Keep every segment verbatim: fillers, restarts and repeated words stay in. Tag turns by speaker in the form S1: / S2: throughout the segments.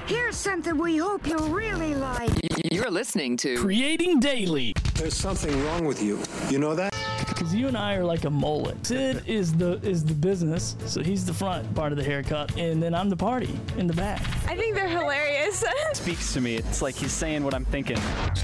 S1: Here's something we hope you'll really like.
S2: You're listening to
S3: Creating Daily.
S4: There's something wrong with you. You know that?
S3: Because you and I are like a mullet. Sid is the is the business, so he's the front part of the haircut, and then I'm the party in the back.
S5: I think they're hilarious.
S6: Speaks to me. It's like he's saying what I'm thinking.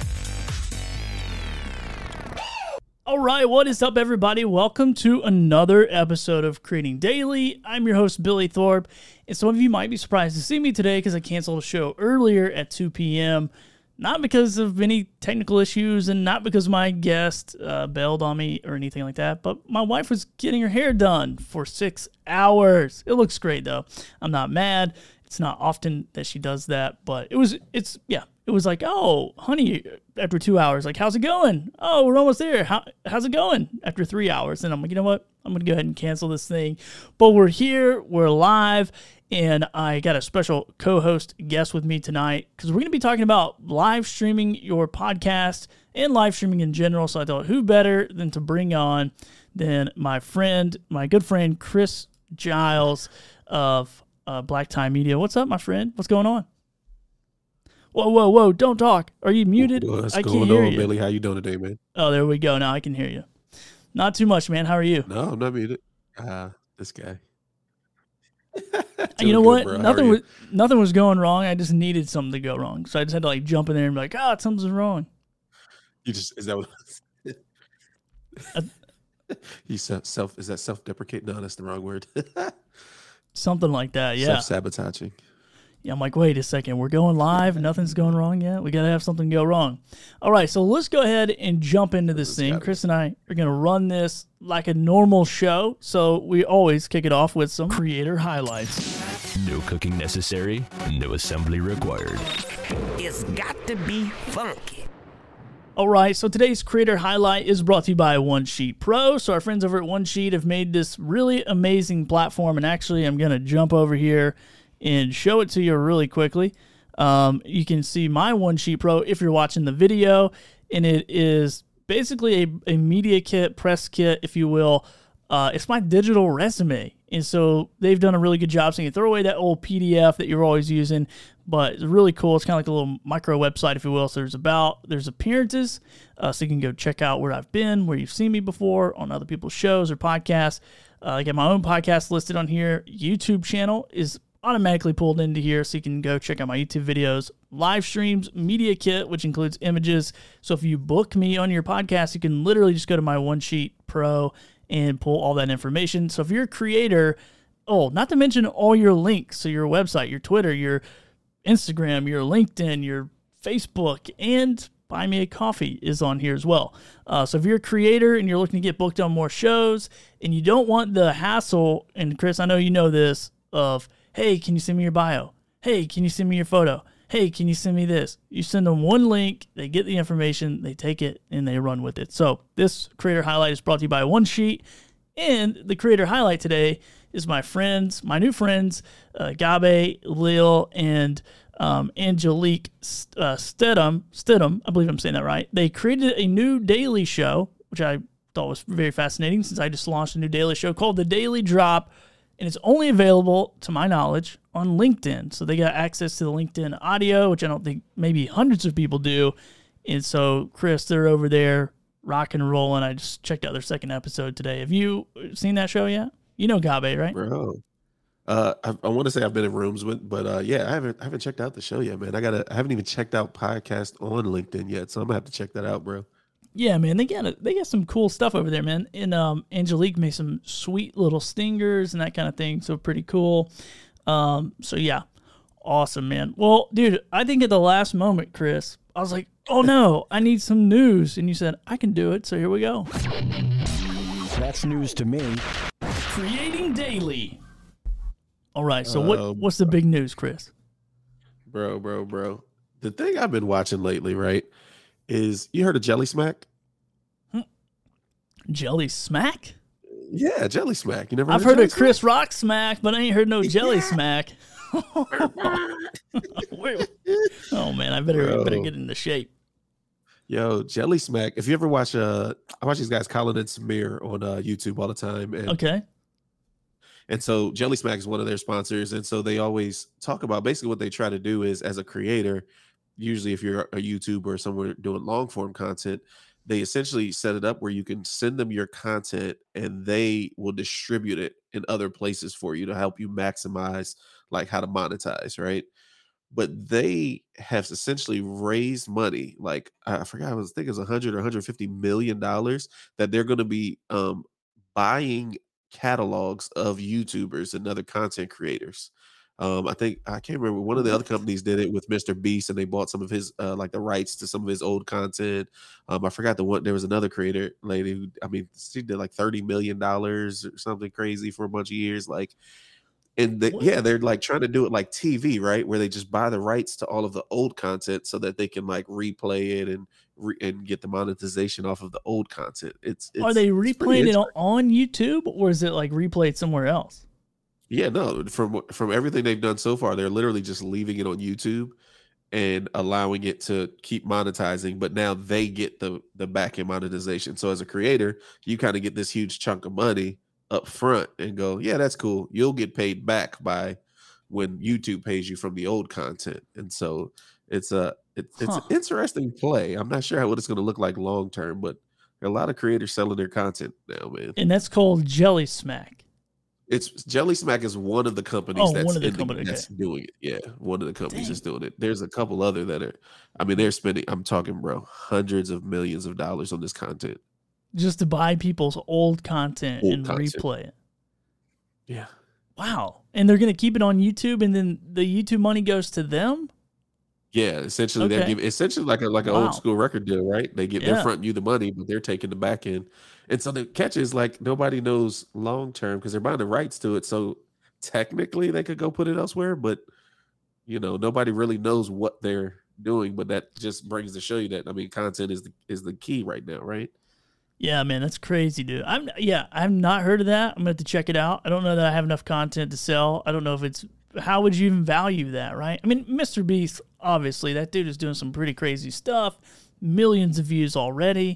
S3: All right, what is up, everybody? Welcome to another episode of Creating Daily. I'm your host, Billy Thorpe, and some of you might be surprised to see me today because I canceled a show earlier at two p.m., not because of any technical issues and not because my guest uh, bailed on me or anything like that, but my wife was getting her hair done for six hours. It looks great, though. I'm not mad. It's not often that she does that, but it was, it's, yeah. It was like, oh, honey, after two hours, like, how's it going? Oh, we're almost there. How, how's it going? After three hours. And I'm like, you know what? I'm going to go ahead and cancel this thing. But we're here. We're live. And I got a special co-host guest with me tonight because we're going to be talking about live streaming your podcast and live streaming in general. So I thought, who better than to bring on than my friend, my good friend, Chris Giles of uh, Black Tie Media. What's up, my friend? What's going on? Whoa, whoa, whoa, don't talk. Are you muted?
S7: What's
S3: I can't
S7: going
S3: hear
S7: on,
S3: you.
S7: Billy? How you doing today, man?
S3: Oh, there we go. Now I can hear you. Not too much, man. How are you?
S7: No, I'm not muted. Ah, uh, this guy.
S3: You know
S7: good,
S3: what?
S7: bro.
S3: Nothing
S7: you?
S3: was nothing was going wrong. I just needed something to go wrong. So I just had to like jump in there and be like, ah, something's wrong.
S7: You just is that what
S3: uh,
S7: you self is that self-deprecating? No, that's the wrong word.
S3: Something like that, yeah.
S7: Self-sabotaging.
S3: Yeah, I'm like, wait a second, we're going live, nothing's going wrong yet. We gotta have something go wrong. All right, so let's go ahead and jump into this thing. Chris and I are gonna run this like a normal show. So we always kick it off with some creator highlights.
S8: No cooking necessary, no assembly required.
S9: It's got to be funky.
S3: All right, so today's creator highlight is brought to you by OneSheet Pro. So our friends over at OneSheet have made this really amazing platform, and actually I'm gonna jump over here and show it to you really quickly. Um, you can see my OneSheet Pro if you're watching the video, and it is basically a, a media kit, press kit, if you will. Uh, it's my digital resume, and so they've done a really good job. So you can throw away that old P D F that you're always using, but it's really cool. It's kind of like a little micro website, if you will. So there's about, there's appearances, uh, so you can go check out where I've been, where you've seen me before on other people's shows or podcasts. Uh, I got my own podcast listed on here. YouTube channel is automatically pulled into here, so you can go check out my YouTube videos, live streams, media kit, which includes images. So if you book me on your podcast, you can literally just go to my OneSheet Pro and pull all that information. So if you're a creator, oh, not to mention all your links, so your website, your Twitter, your Instagram, your LinkedIn, your Facebook, and Buy Me a Coffee is on here as well. Uh, so if you're a creator and you're looking to get booked on more shows and you don't want the hassle, and Chris, I know you know this, of hey, can you send me your bio? Hey, can you send me your photo? Hey, can you send me this? You send them one link, they get the information, they take it, and they run with it. So this creator highlight is brought to you by OneSheet. And the creator highlight today is my friends, my new friends, uh, Gabe, Lil, and um, Angelique uh, Stidham. Stidham, I believe I'm saying that right. They created a new daily show, which I thought was very fascinating since I just launched a new daily show called The Daily Drop. And it's only available, to my knowledge, on LinkedIn. So they got access to the LinkedIn audio, which I don't think maybe hundreds of people do. And so, Chris, they're over there rock and rolling. I just checked out their second episode today. Have you seen that show yet? You know Gabe, right?
S7: Bro. Uh, I, I want to say I've been in rooms with, but uh, yeah, I haven't I haven't checked out the show yet, man. I gotta I haven't even checked out podcast on LinkedIn yet, so I'm gonna have to check that out, bro.
S3: Yeah, man, they got a, they got some cool stuff over there, man. And um, Angelique made some sweet little stingers and that kind of thing, so pretty cool. Um, so yeah, awesome, man. Well, dude, I think at the last moment, Chris, I was like, oh no, I need some news, and you said I can do it. So here we go.
S8: That's news to me.
S3: Creating Daily. All right, so
S7: Uh,
S3: what what's the big news, Chris?
S7: Bro, bro, bro. The thing I've been watching lately, right, is you heard of Jelly Smack?
S3: Hmm. Jelly Smack?
S7: Yeah, Jelly Smack. You never heard
S3: I've
S7: of
S3: heard
S7: Jelly
S3: of Chris
S7: Smack?
S3: Rock Smack, but I ain't heard no Jelly
S7: Yeah.
S3: Smack. Wait, oh man, I better
S7: Bro.
S3: better get into shape.
S7: Yo, Jelly Smack. If you ever watch, uh, I watch these guys, Colin and Samir, on uh, YouTube all the time, and
S3: Okay.
S7: And so Jelly Smack is one of their sponsors. And so they always talk about basically what they try to do is as a creator, usually if you're a YouTuber or somewhere doing long form content, they essentially set it up where you can send them your content and they will distribute it in other places for you to help you maximize like how to monetize, right? But they have essentially raised money, like I forgot, I was thinking it was one hundred or one hundred fifty million dollars that they're going to be um, buying catalogs of YouTubers and other content creators. Um, I think I can't remember, one of the other companies did it with Mister Beast, and they bought some of his uh, like the rights to some of his old content. Um, I forgot the one. There was another creator lady who, I mean, she did like thirty million dollars or something crazy for a bunch of years, like. And the, yeah, they're like trying to do it like T V, right? Where they just buy the rights to all of the old content so that they can like replay it and re- and get the monetization off of the old content. It's, it's
S3: are they
S7: it's
S3: replaying it on, on YouTube, or is it like replayed somewhere else?
S7: Yeah, no. From from everything they've done so far, they're literally just leaving it on YouTube and allowing it to keep monetizing. But now they get the the back end monetization. So as a creator, you kind of get this huge chunk of money up front and go, yeah, that's cool. You'll get paid back by when YouTube pays you from the old content. And so it's a it's, it's
S3: Huh.
S7: an interesting play. I'm not sure how what it's going to look like long term, but there are a lot of creators selling their content now, man.
S3: And that's called Jelly Smack.
S7: It's Jelly Smack is one of the companies
S3: Oh,
S7: that's,
S3: one of the
S7: in the-
S3: company,
S7: that's
S3: okay.
S7: doing it. Yeah, one of the companies
S3: Dang.
S7: that's doing it. There's a couple other that are, I mean, they're spending, I'm talking, bro, hundreds of millions of dollars on this content.
S3: Just to buy people's old content
S7: Old
S3: and
S7: content.
S3: replay it.
S7: Yeah.
S3: Wow. And they're going to keep it on YouTube, and then the YouTube money goes to them?
S7: Yeah, essentially they're
S3: Okay.
S7: giving essentially like a like an
S3: Wow.
S7: old school record deal, right? They get
S3: Yeah.
S7: they're fronting you the money, but they're taking the back end. And so the catch is like nobody knows long term because they're buying the rights to it. So technically they could go put it elsewhere, but you know, nobody really knows what they're doing. But that just brings to show you that I mean content is the is the key right now, right?
S3: Yeah, man, that's crazy, dude. I'm yeah, I've not heard of that. I'm gonna have to check it out. I don't know that I have enough content to sell. I don't know if it's how would you even value that, right? I mean, Mister Beast, obviously, that dude is doing some pretty crazy stuff, millions of views already.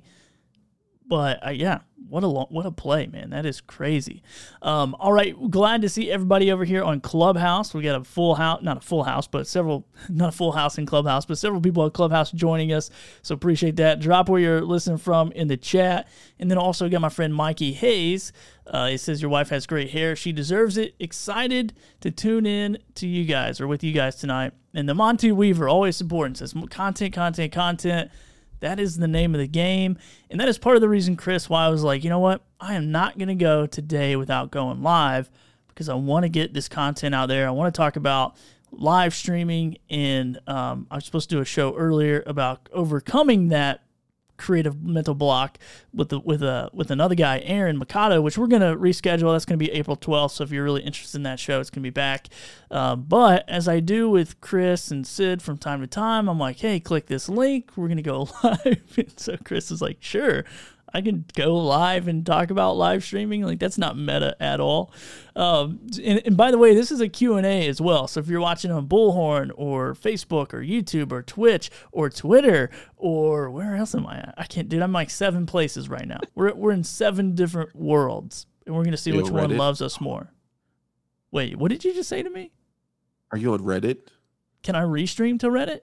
S3: But uh, yeah, what a lo- what a play, man. That is crazy. Um, all right, glad to see everybody over here on Clubhouse. We got a full house, not a full house, but several, not a full house in Clubhouse, but several people at Clubhouse joining us. So appreciate that. Drop where you're listening from in the chat. And then also got my friend Mikey Hayes. Uh, he says your wife has great hair. She deserves it. Excited to tune in to you guys or with you guys tonight. And the Monty Weaver always supporting says content, content, content. That is the name of the game. And that is part of the reason, Chris, why I was like, you know what? I am not going to go today without going live because I want to get this content out there. I want to talk about live streaming. And um, I was supposed to do a show earlier about overcoming that creative mental block with the with a with another guy, Aaron Mikado, which we're gonna reschedule. That's gonna be April twelfth. So if you're really interested in that show, it's gonna be back. Uh, but as I do with Chris and Sid from time to time, I'm like, hey, click this link. We're gonna go live. And so Chris is like, sure, I can go live and talk about live streaming. Like that's not meta at all. Um, and, and by the way, this is a Q and A as well. So if you're watching on Bullhorn or Facebook or YouTube or Twitch or Twitter or where else am I at? I can't, dude, I'm like seven places right now. We're, we're in seven different worlds and we're going to see
S7: You
S3: which
S7: on
S3: one
S7: Reddit?
S3: loves us more. Wait, what did you just say to me?
S7: Are you on Reddit?
S3: Can I restream to Reddit?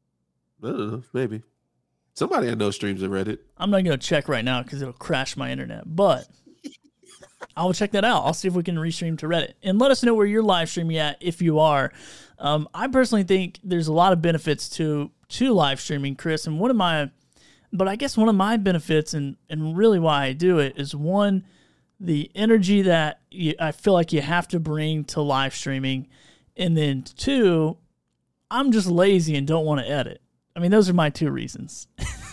S7: I don't know, maybe. Somebody I know streams at Reddit.
S3: I'm not going to check right now because it'll crash my internet, but I will check that out. I'll see if we can restream to Reddit. And let us know where you're live streaming at if you are. Um, I personally think there's a lot of benefits to to live streaming, Chris. And one of my, but I guess one of my benefits and, and really why I do it is one, the energy that you, I feel like you have to bring to live streaming. And then two, I'm just lazy and don't want to edit. I mean, those are my two reasons.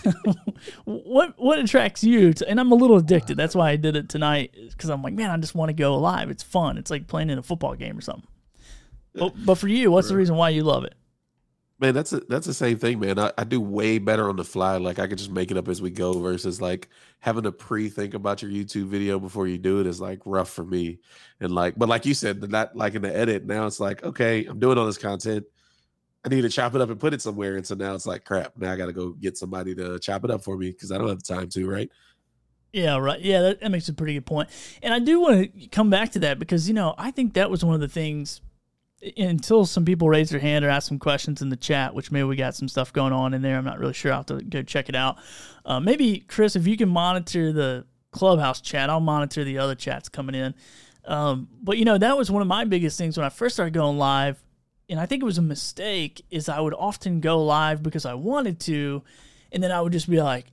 S3: what what attracts you to, and I'm a little addicted. That's why I did it tonight, because I'm like, man, I just want to go live. It's fun. It's like playing in a football game or something. But, but for you, what's the reason why you love it?
S7: Man, that's a, that's the same thing, man. I, I do way better on the fly. Like I could just make it up as we go versus like having to pre-think about your YouTube video before you do it is like rough for me. And like, but like you said, not like in the edit. Now it's like, okay, I'm doing all this content. I need to chop it up and put it somewhere. And so now it's like, crap, now I got to go get somebody to chop it up for me because I don't have the time to, right?
S3: Yeah, right. Yeah, that, that makes a pretty good point. And I do want to come back to that because, you know, I think that was one of the things until some people raise their hand or ask some questions in the chat, which maybe we got some stuff going on in there. I'm not really sure. I'll have to go check it out. Uh, maybe, Chris, if you can monitor the Clubhouse chat, I'll monitor the other chats coming in. Um, but, you know, that was one of my biggest things when I first started going live, and I think it was a mistake, is I would often go live because I wanted to, and then I would just be like,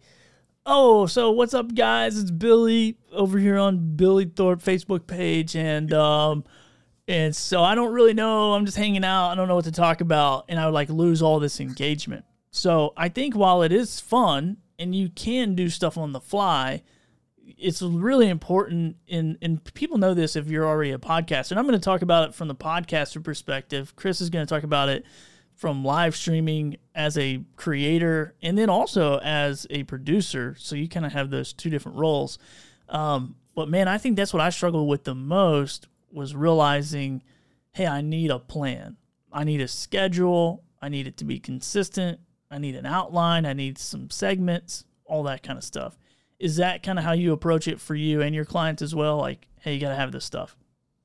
S3: oh, so what's up, guys? It's Billy over here on Billy Thorpe Facebook page, and um, and so I don't really know. I'm just hanging out. I don't know what to talk about, and I would like lose all this engagement. So I think while it is fun and you can do stuff on the fly, it's really important, in, and people know this if you're already a podcaster, and I'm going to talk about it from the podcaster perspective. Chris is going to talk about it from live streaming as a creator and then also as a producer. So you kind of have those two different roles. Um, but man, I think that's what I struggled with the most, was realizing, hey, I need a plan. I need a schedule. I need it to be consistent. I need an outline. I need some segments, all that kind of stuff. Is that kind of how you approach it for you and your clients as well? Like, hey, you got to have this stuff.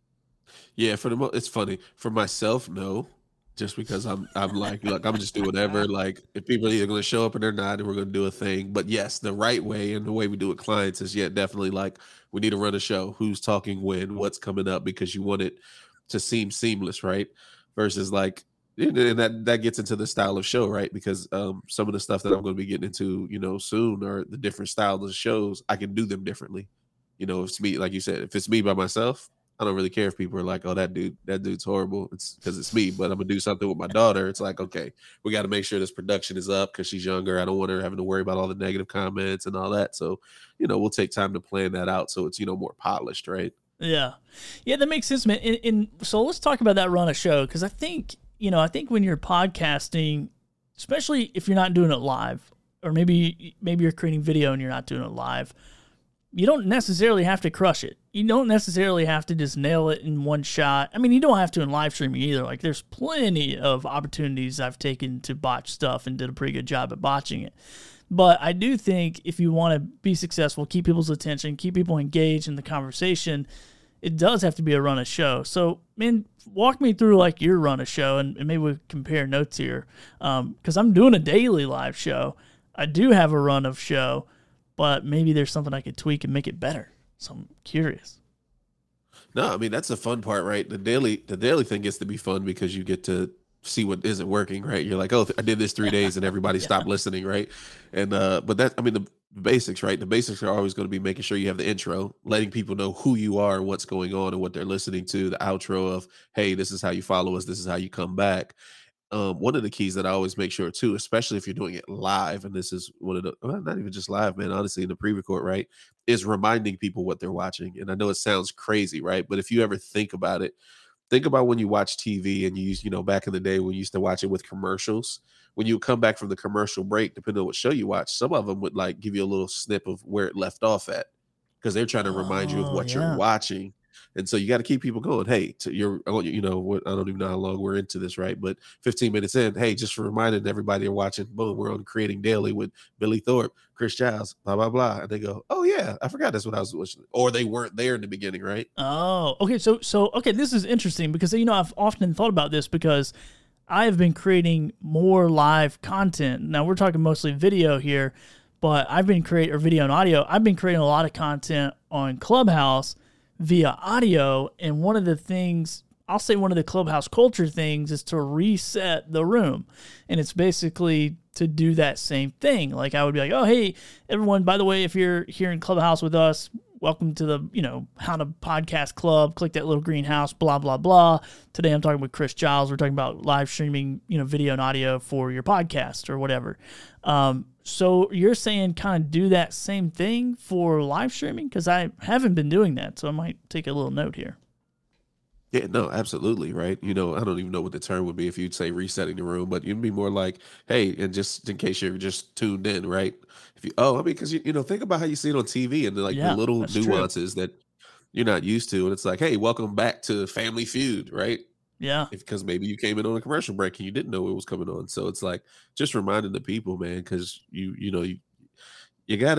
S7: Yeah, for the mo- it's funny. For myself, no. Just because I'm I'm like, look, I'm just do whatever. Like, if people are either going to show up or they're not, and we're going to do a thing. But yes, the right way and the way we do it with clients is, yeah, definitely like, we need to run a show. Who's talking when? What's coming up? Because you want it to seem seamless, right? Versus like, and that that gets into the style of show, right? Because um, some of the stuff that I'm going to be getting into, you know, soon, are the different styles of shows. I can do them differently. You know, if it's me, like you said, if it's me by myself, I don't really care if people are like, oh, that dude, that dude's horrible. It's because it's me. But I'm gonna do something with my daughter. It's like, okay, we got to make sure this production is up because she's younger. I don't want her having to worry about all the negative comments and all that. So, you know, we'll take time to plan that out so it's, you know, more polished, right?
S3: Yeah, yeah, that makes sense, man. And, and so let's talk about that run of show, because I think, you know, I think when you're podcasting, especially if you're not doing it live, or maybe maybe you're creating video and you're not doing it live, you don't necessarily have to crush it. You don't necessarily have to just nail it in one shot. I mean, you don't have to in live streaming either. Like, there's plenty of opportunities I've taken to botch stuff and did a pretty good job at botching it. But I do think if you want to be successful, keep people's attention, keep people engaged in the conversation, it does have to be a run of show. So, man, walk me through like your run of show, and, and maybe we compare notes here. Um, because I'm doing a daily live show. I do have a run of show, but maybe there's something I could tweak and make it better. So I'm curious.
S7: No, I mean, that's the fun part, right? The daily, the daily thing gets to be fun because you get to see what isn't working, right? You're like, oh, I did this three days and everybody yeah. stopped listening, right? And uh, but that, I mean, the, the basics, right? The basics are always going to be making sure you have the intro, letting people know who you are and what's going on and what they're listening to. The outro of, hey, this is how you follow us. This is how you come back. Um, one of the keys that I always make sure too, especially if you're doing it live, and this is one of the, well, not even just live, man, honestly, in the pre-record, right, is reminding people what they're watching. And I know it sounds crazy, right? But if you ever think about it, think about when you watch T V and you use, you know, back in the day when you used to watch it with commercials, when you come back from the commercial break, depending on what show you watch, some of them would like give you a little snip of where it left off at, because they're trying to remind oh, you of what yeah. you're watching. And so you got to keep people going. Hey, to your, you know, I don't even know how long we're into this, right? But fifteen minutes in, hey, just reminding everybody you're watching, boom, we're on Creating Daily with Billy Thorpe, Chris Giles, blah, blah, blah. And they go, oh, yeah, I forgot that's what I was watching. Or they weren't there in the beginning, right?
S3: Oh, okay. So, so okay, this is interesting because, you know, I've often thought about this because I have been creating more live content. Now, we're talking mostly video here, but I've been creating, or video and audio, I've been creating a lot of content on Clubhouse via audio, and one of the things, I'll say one of the Clubhouse culture things is to reset the room, and it's basically to do that same thing. Like, I would be like, oh, hey, everyone, by the way, if you're here in Clubhouse with us, welcome to the, you know, How to Podcast Club, click that little green house, blah, blah, blah. Today I'm talking with Chris Giles. We're talking about live streaming, you know, video and audio for your podcast or whatever. Um, so you're saying kind of do that same thing for live streaming? Because I haven't been doing that, so I might take a little note here.
S7: Yeah, no, absolutely, right? You know, I don't even know what the term would be if you'd say resetting the room, but you'd be more like, hey, and just in case you're just tuned in, right? If you, oh, I mean, because you, you know, think about how you see it on T V and the, like
S3: Yeah,
S7: the little
S3: that's true.
S7: nuances that you're not used to, and it's like, hey, welcome back to Family Feud, right?
S3: Yeah.
S7: Because maybe you came in on a commercial break and you didn't know it was coming on, so it's like just reminding the people, man, because you, you know, you, you gotta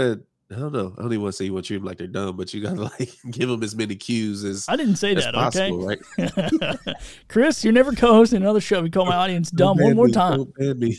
S7: I don't know. I don't even want to say you want to treat them like they're dumb, but you gotta like give them as many cues as
S3: I didn't say
S7: as
S3: that,
S7: possible,
S3: okay?
S7: right?
S3: Chris, you're never co-hosting another show. We call my audience dumb
S7: Don't
S3: one
S7: ban
S3: more
S7: me,
S3: time.
S7: don't ban me.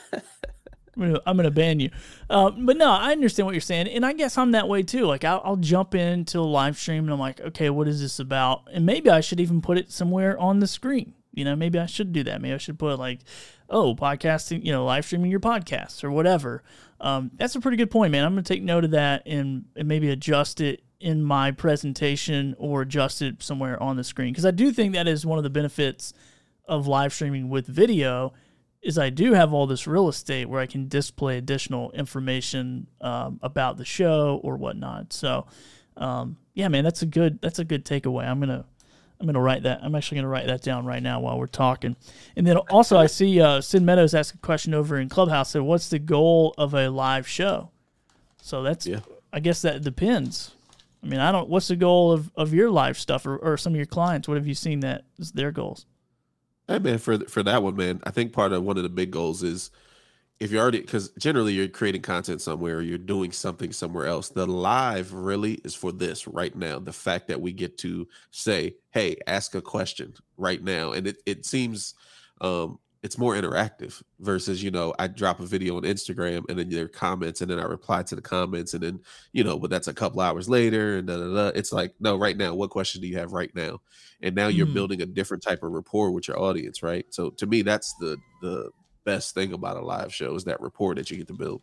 S3: I'm gonna, I'm gonna ban you. Uh, but no, I understand what you're saying, and I guess I'm that way too. Like I'll, I'll jump into a live stream and I'm like, okay, what is this about? And maybe I should even put it somewhere on the screen. You know, maybe I should do that. Maybe I should put like, oh, podcasting, you know, live streaming your podcasts or whatever. Um, that's a pretty good point, man. I'm gonna take note of that and, and maybe adjust it in my presentation or adjust it somewhere on the screen, because I do think that is one of the benefits of live streaming with video. Is I do have all this real estate where I can display additional information um, about the show or whatnot. So, um, yeah, man, that's a good that's a good takeaway. I'm gonna I'm gonna write that. I'm actually gonna write that down right now while we're talking. And then also, I see uh, Sid Meadows ask a question over in Clubhouse. So, what's the goal of a live show? So that's
S7: Yeah.
S3: I guess that depends. I mean, I don't. What's the goal of, of your live stuff or, or some of your clients? What have you seen that is their goals?
S7: Hey man, for for that one, man, I think part of one of the big goals is if you're already, because generally you're creating content somewhere, or you're doing something somewhere else. The live really is for this right now. The fact that we get to say, "Hey, ask a question right now," and it it seems um, it's more interactive versus, you know, I drop a video on Instagram and then there are comments and then I reply to the comments and then, you know, but that's a couple hours later and da, da, da. It's like, no, right now, what question do you have right now? And now you're
S3: Mm.
S7: building a different type of rapport with your audience, right? So to me, that's the the best thing about a live show is that rapport that you get to build.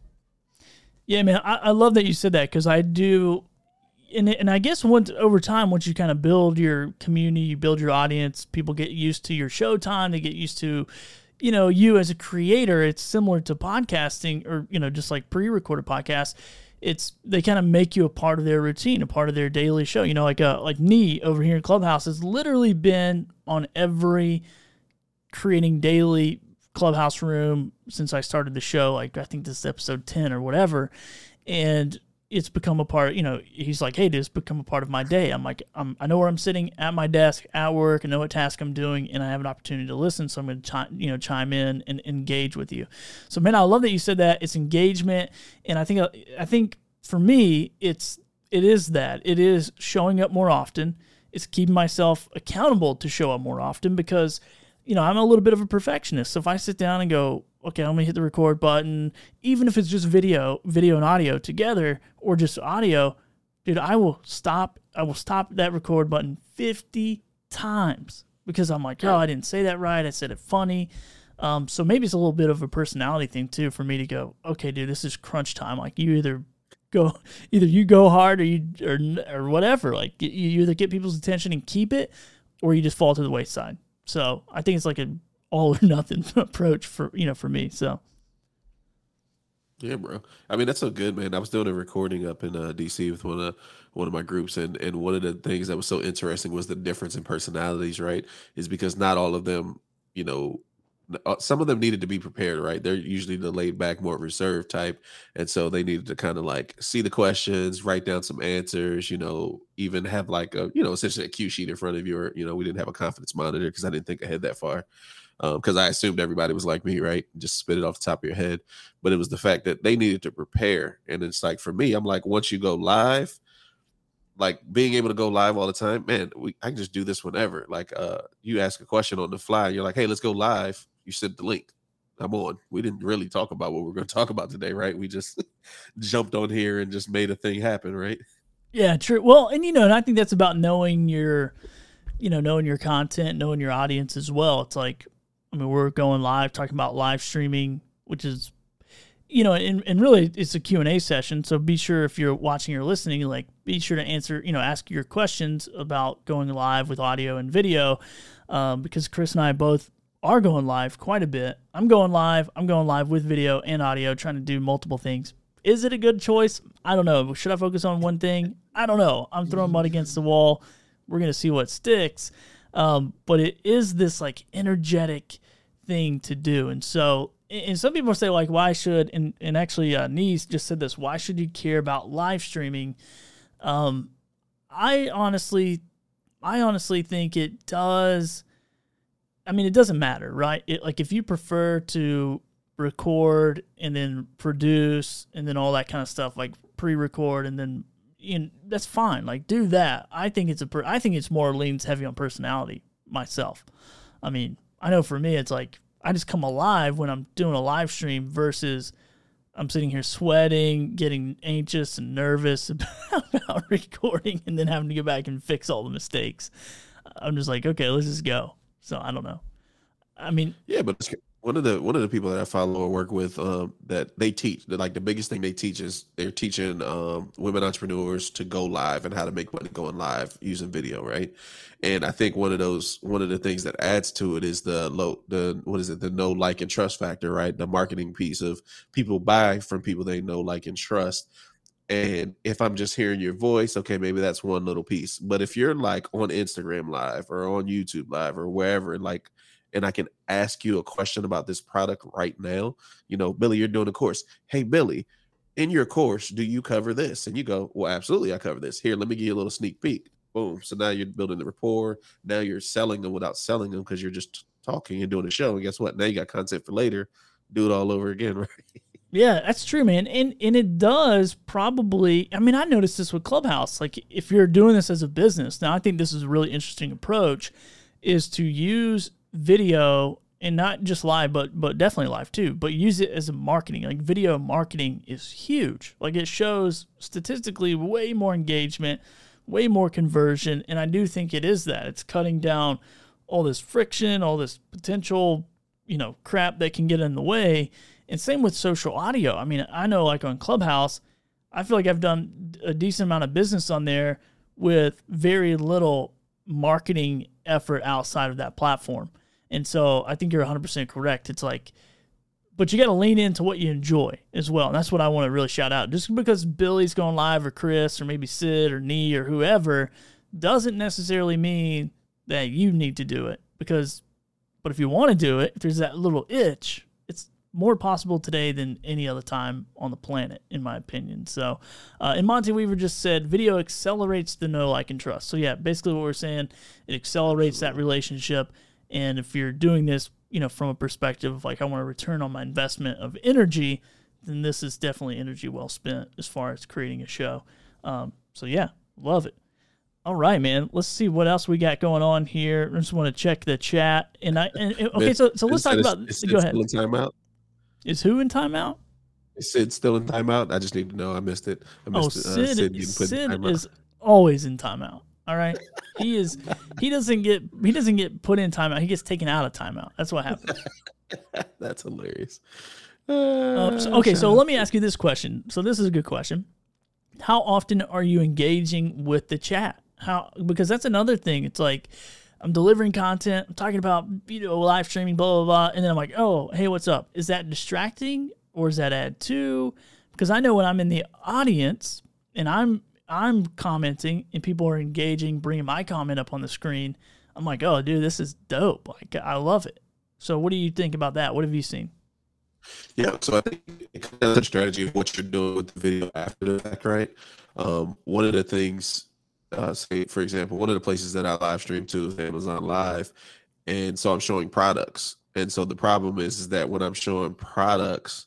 S3: Yeah, man, I, I love that you said that, because I do, and and I guess once over time, once you kind of build your community, you build your audience, people get used to your show time, they get used to, you know, you as a creator. It's similar to podcasting, or you know, just like pre-recorded podcasts. It's they kind of make you a part of their routine, a part of their daily show. You know, like uh, like Nee over here in Clubhouse has literally been on every creating daily Clubhouse room since I started the show. Like I think this is episode ten or whatever, and it's become a part. You know, he's like, "Hey, this become a part of my day." I'm like, I'm, I know where I'm sitting at my desk at work. I know what task I'm doing, and I have an opportunity to listen. So I'm going to, chi- you know, chime in and engage with you. So, man, I love that you said that. It's engagement, and I think, I think for me, it's it is that it is showing up more often. It's keeping myself accountable to show up more often, because, you know, I'm a little bit of a perfectionist. So if I sit down and go, okay, I'm gonna hit the record button, even if it's just video, video and audio together, or just audio, dude, I will stop. I will stop that record button fifty times because I'm like, oh, I didn't say that right. I said it funny. Um, so maybe it's a little bit of a personality thing too for me to go, okay, dude, this is crunch time. Like you either go, either you go hard or you or or whatever. Like you either get people's attention and keep it, or you just fall to the wayside. So I think it's like an all or nothing approach for, you know, for me. So.
S7: Yeah, bro. I mean, that's so good, man. I was doing a recording up in uh, D C with one of one of my groups, and and one of the things that was so interesting was the difference in personalities, right? Is because not all of them, you know, uh, some of them needed to be prepared, right? They're usually the laid back, more reserved type, and so they needed to kind of like see the questions, write down some answers, you know, even have like a, you know, essentially a cue sheet in front of you, or, you know, we didn't have a confidence monitor because I didn't think ahead that far. Because um, I assumed everybody was like me, right? Just spit it off the top of your head. But it was the fact that they needed to prepare. And it's like, for me, I'm like, once you go live, like being able to go live all the time, man, we, I can just do this whenever. Like uh, you ask a question on the fly, you're like, hey, let's go live. You sent the link. I'm on. We didn't really talk about what we're going to talk about today, right? We just jumped on here and just made a thing happen, right?
S3: Yeah, true. Well, and, you know, and I think that's about knowing your, you know, knowing your content, knowing your audience as well. It's like, I mean, we're going live, talking about live streaming, which is, you know, and, and really it's a Q and A session. So be sure if you're watching or listening, like be sure to answer, you know, ask your questions about going live with audio and video, um, because Chris and I both are going live quite a bit. I'm going live. I'm going live with video and audio, trying to do multiple things. Is it a good choice? I don't know. Should I focus on one thing? I don't know. I'm throwing mud against the wall. We're going to see what sticks. Um, but it is this like energetic thing to do. And so, and some people say like, why should, and, and actually uh, Niece just said this, why should you care about live streaming? Um, I honestly, I honestly think it does. I mean, it doesn't matter, right? It, like if you prefer to record and then produce and then all that kind of stuff, like pre-record, and then you know, that's fine. Like, do that. I think it's a. Per- I think it's more leans heavy on personality myself. I mean, I know for me, it's like I just come alive when I'm doing a live stream versus I'm sitting here sweating, getting anxious and nervous about recording, and then having to go back and fix all the mistakes. I'm just like, okay, let's just go. So I don't know. I mean,
S7: yeah, but it's, one of the one of the people that I follow or work with, um, that they teach, that like the biggest thing they teach is they're teaching um, women entrepreneurs to go live and how to make money going live using video, right? And I think one of those one of the things that adds to it is the low the what is it the know, like, and trust factor, right? The marketing piece of people buy from people they know, like, and trust. And if I'm just hearing your voice, okay, maybe that's one little piece. But if you're like on Instagram Live or on YouTube Live or wherever, like, and I can ask you a question about this product right now, you know, Billy, you're doing a course. Hey, Billy, in your course, do you cover this? And you go, well, absolutely, I cover this. Here, let me give you a little sneak peek. Boom. So now you're building the rapport. Now you're selling them without selling them because you're just talking and doing a show. And guess what? Now you got content for later. Do it all over again, right?
S3: Yeah, that's true, man. And and it does probably, I mean, I noticed this with Clubhouse. Like, if you're doing this as a business, now I think this is a really interesting approach, is to use video, and not just live, but but definitely live too, but use it as a marketing. Like, video marketing is huge. Like, it shows statistically way more engagement, way more conversion, and I do think it is that. It's cutting down all this friction, all this potential, you know, crap that can get in the way. And same with social audio. I mean, I know, like, on Clubhouse, I feel like I've done a decent amount of business on there with very little marketing effort outside of that platform. And so I think you're one hundred percent correct. It's like, but you got to lean into what you enjoy as well. And that's what I want to really shout out. Just because Billy's going live, or Chris, or maybe Sid, or Nee, or whoever, doesn't necessarily mean that you need to do it. Because, but if you want to do it, if there's that little itch, it's more possible today than any other time on the planet, in my opinion. So, uh, and Monty Weaver just said, video accelerates the know, like, and trust. So yeah, basically what we're saying, it accelerates that relationship. And if you're doing this, you know, from a perspective of like, I want to return on my investment of energy, then this is definitely energy well spent as far as creating a show. Um, so yeah, love it. All right, man. Let's see what else we got going on here. I just want to check the chat. And I and, okay, so so let's talk about.
S7: Is
S3: go ahead.
S7: Still in timeout?
S3: Is who in timeout?
S7: Is Sid still in timeout? I just need to know. I missed it. I missed
S3: oh,
S7: it. Uh,
S3: Sid,
S7: Sid, getting put
S3: Sid
S7: in timeout.
S3: is always in timeout. All right, he is. He doesn't get. He doesn't get put in timeout. He gets taken out of timeout. That's what happens.
S7: That's hilarious.
S3: Uh,
S7: Uh,
S3: so, okay, so let me ask you this question. So this is a good question. How often are you engaging with the chat? How, because that's another thing. It's like, I'm delivering content, I'm talking about, you know, live streaming, blah, blah, blah. And then I'm like, oh, hey, what's up? Is that distracting, or is that add to? Because I know when I'm in the audience and I'm I'm commenting and people are engaging, bringing my comment up on the screen, I'm like, oh, dude, this is dope. Like, I love it. So what do you think about that? What have you seen?
S7: Yeah, so I think it's kind of the strategy of what you're doing with the video after the fact, right? Um, one of the things, uh, say, for example, one of the places that I live stream to is Amazon Live. And so I'm showing products. And so the problem is, is that when I'm showing products,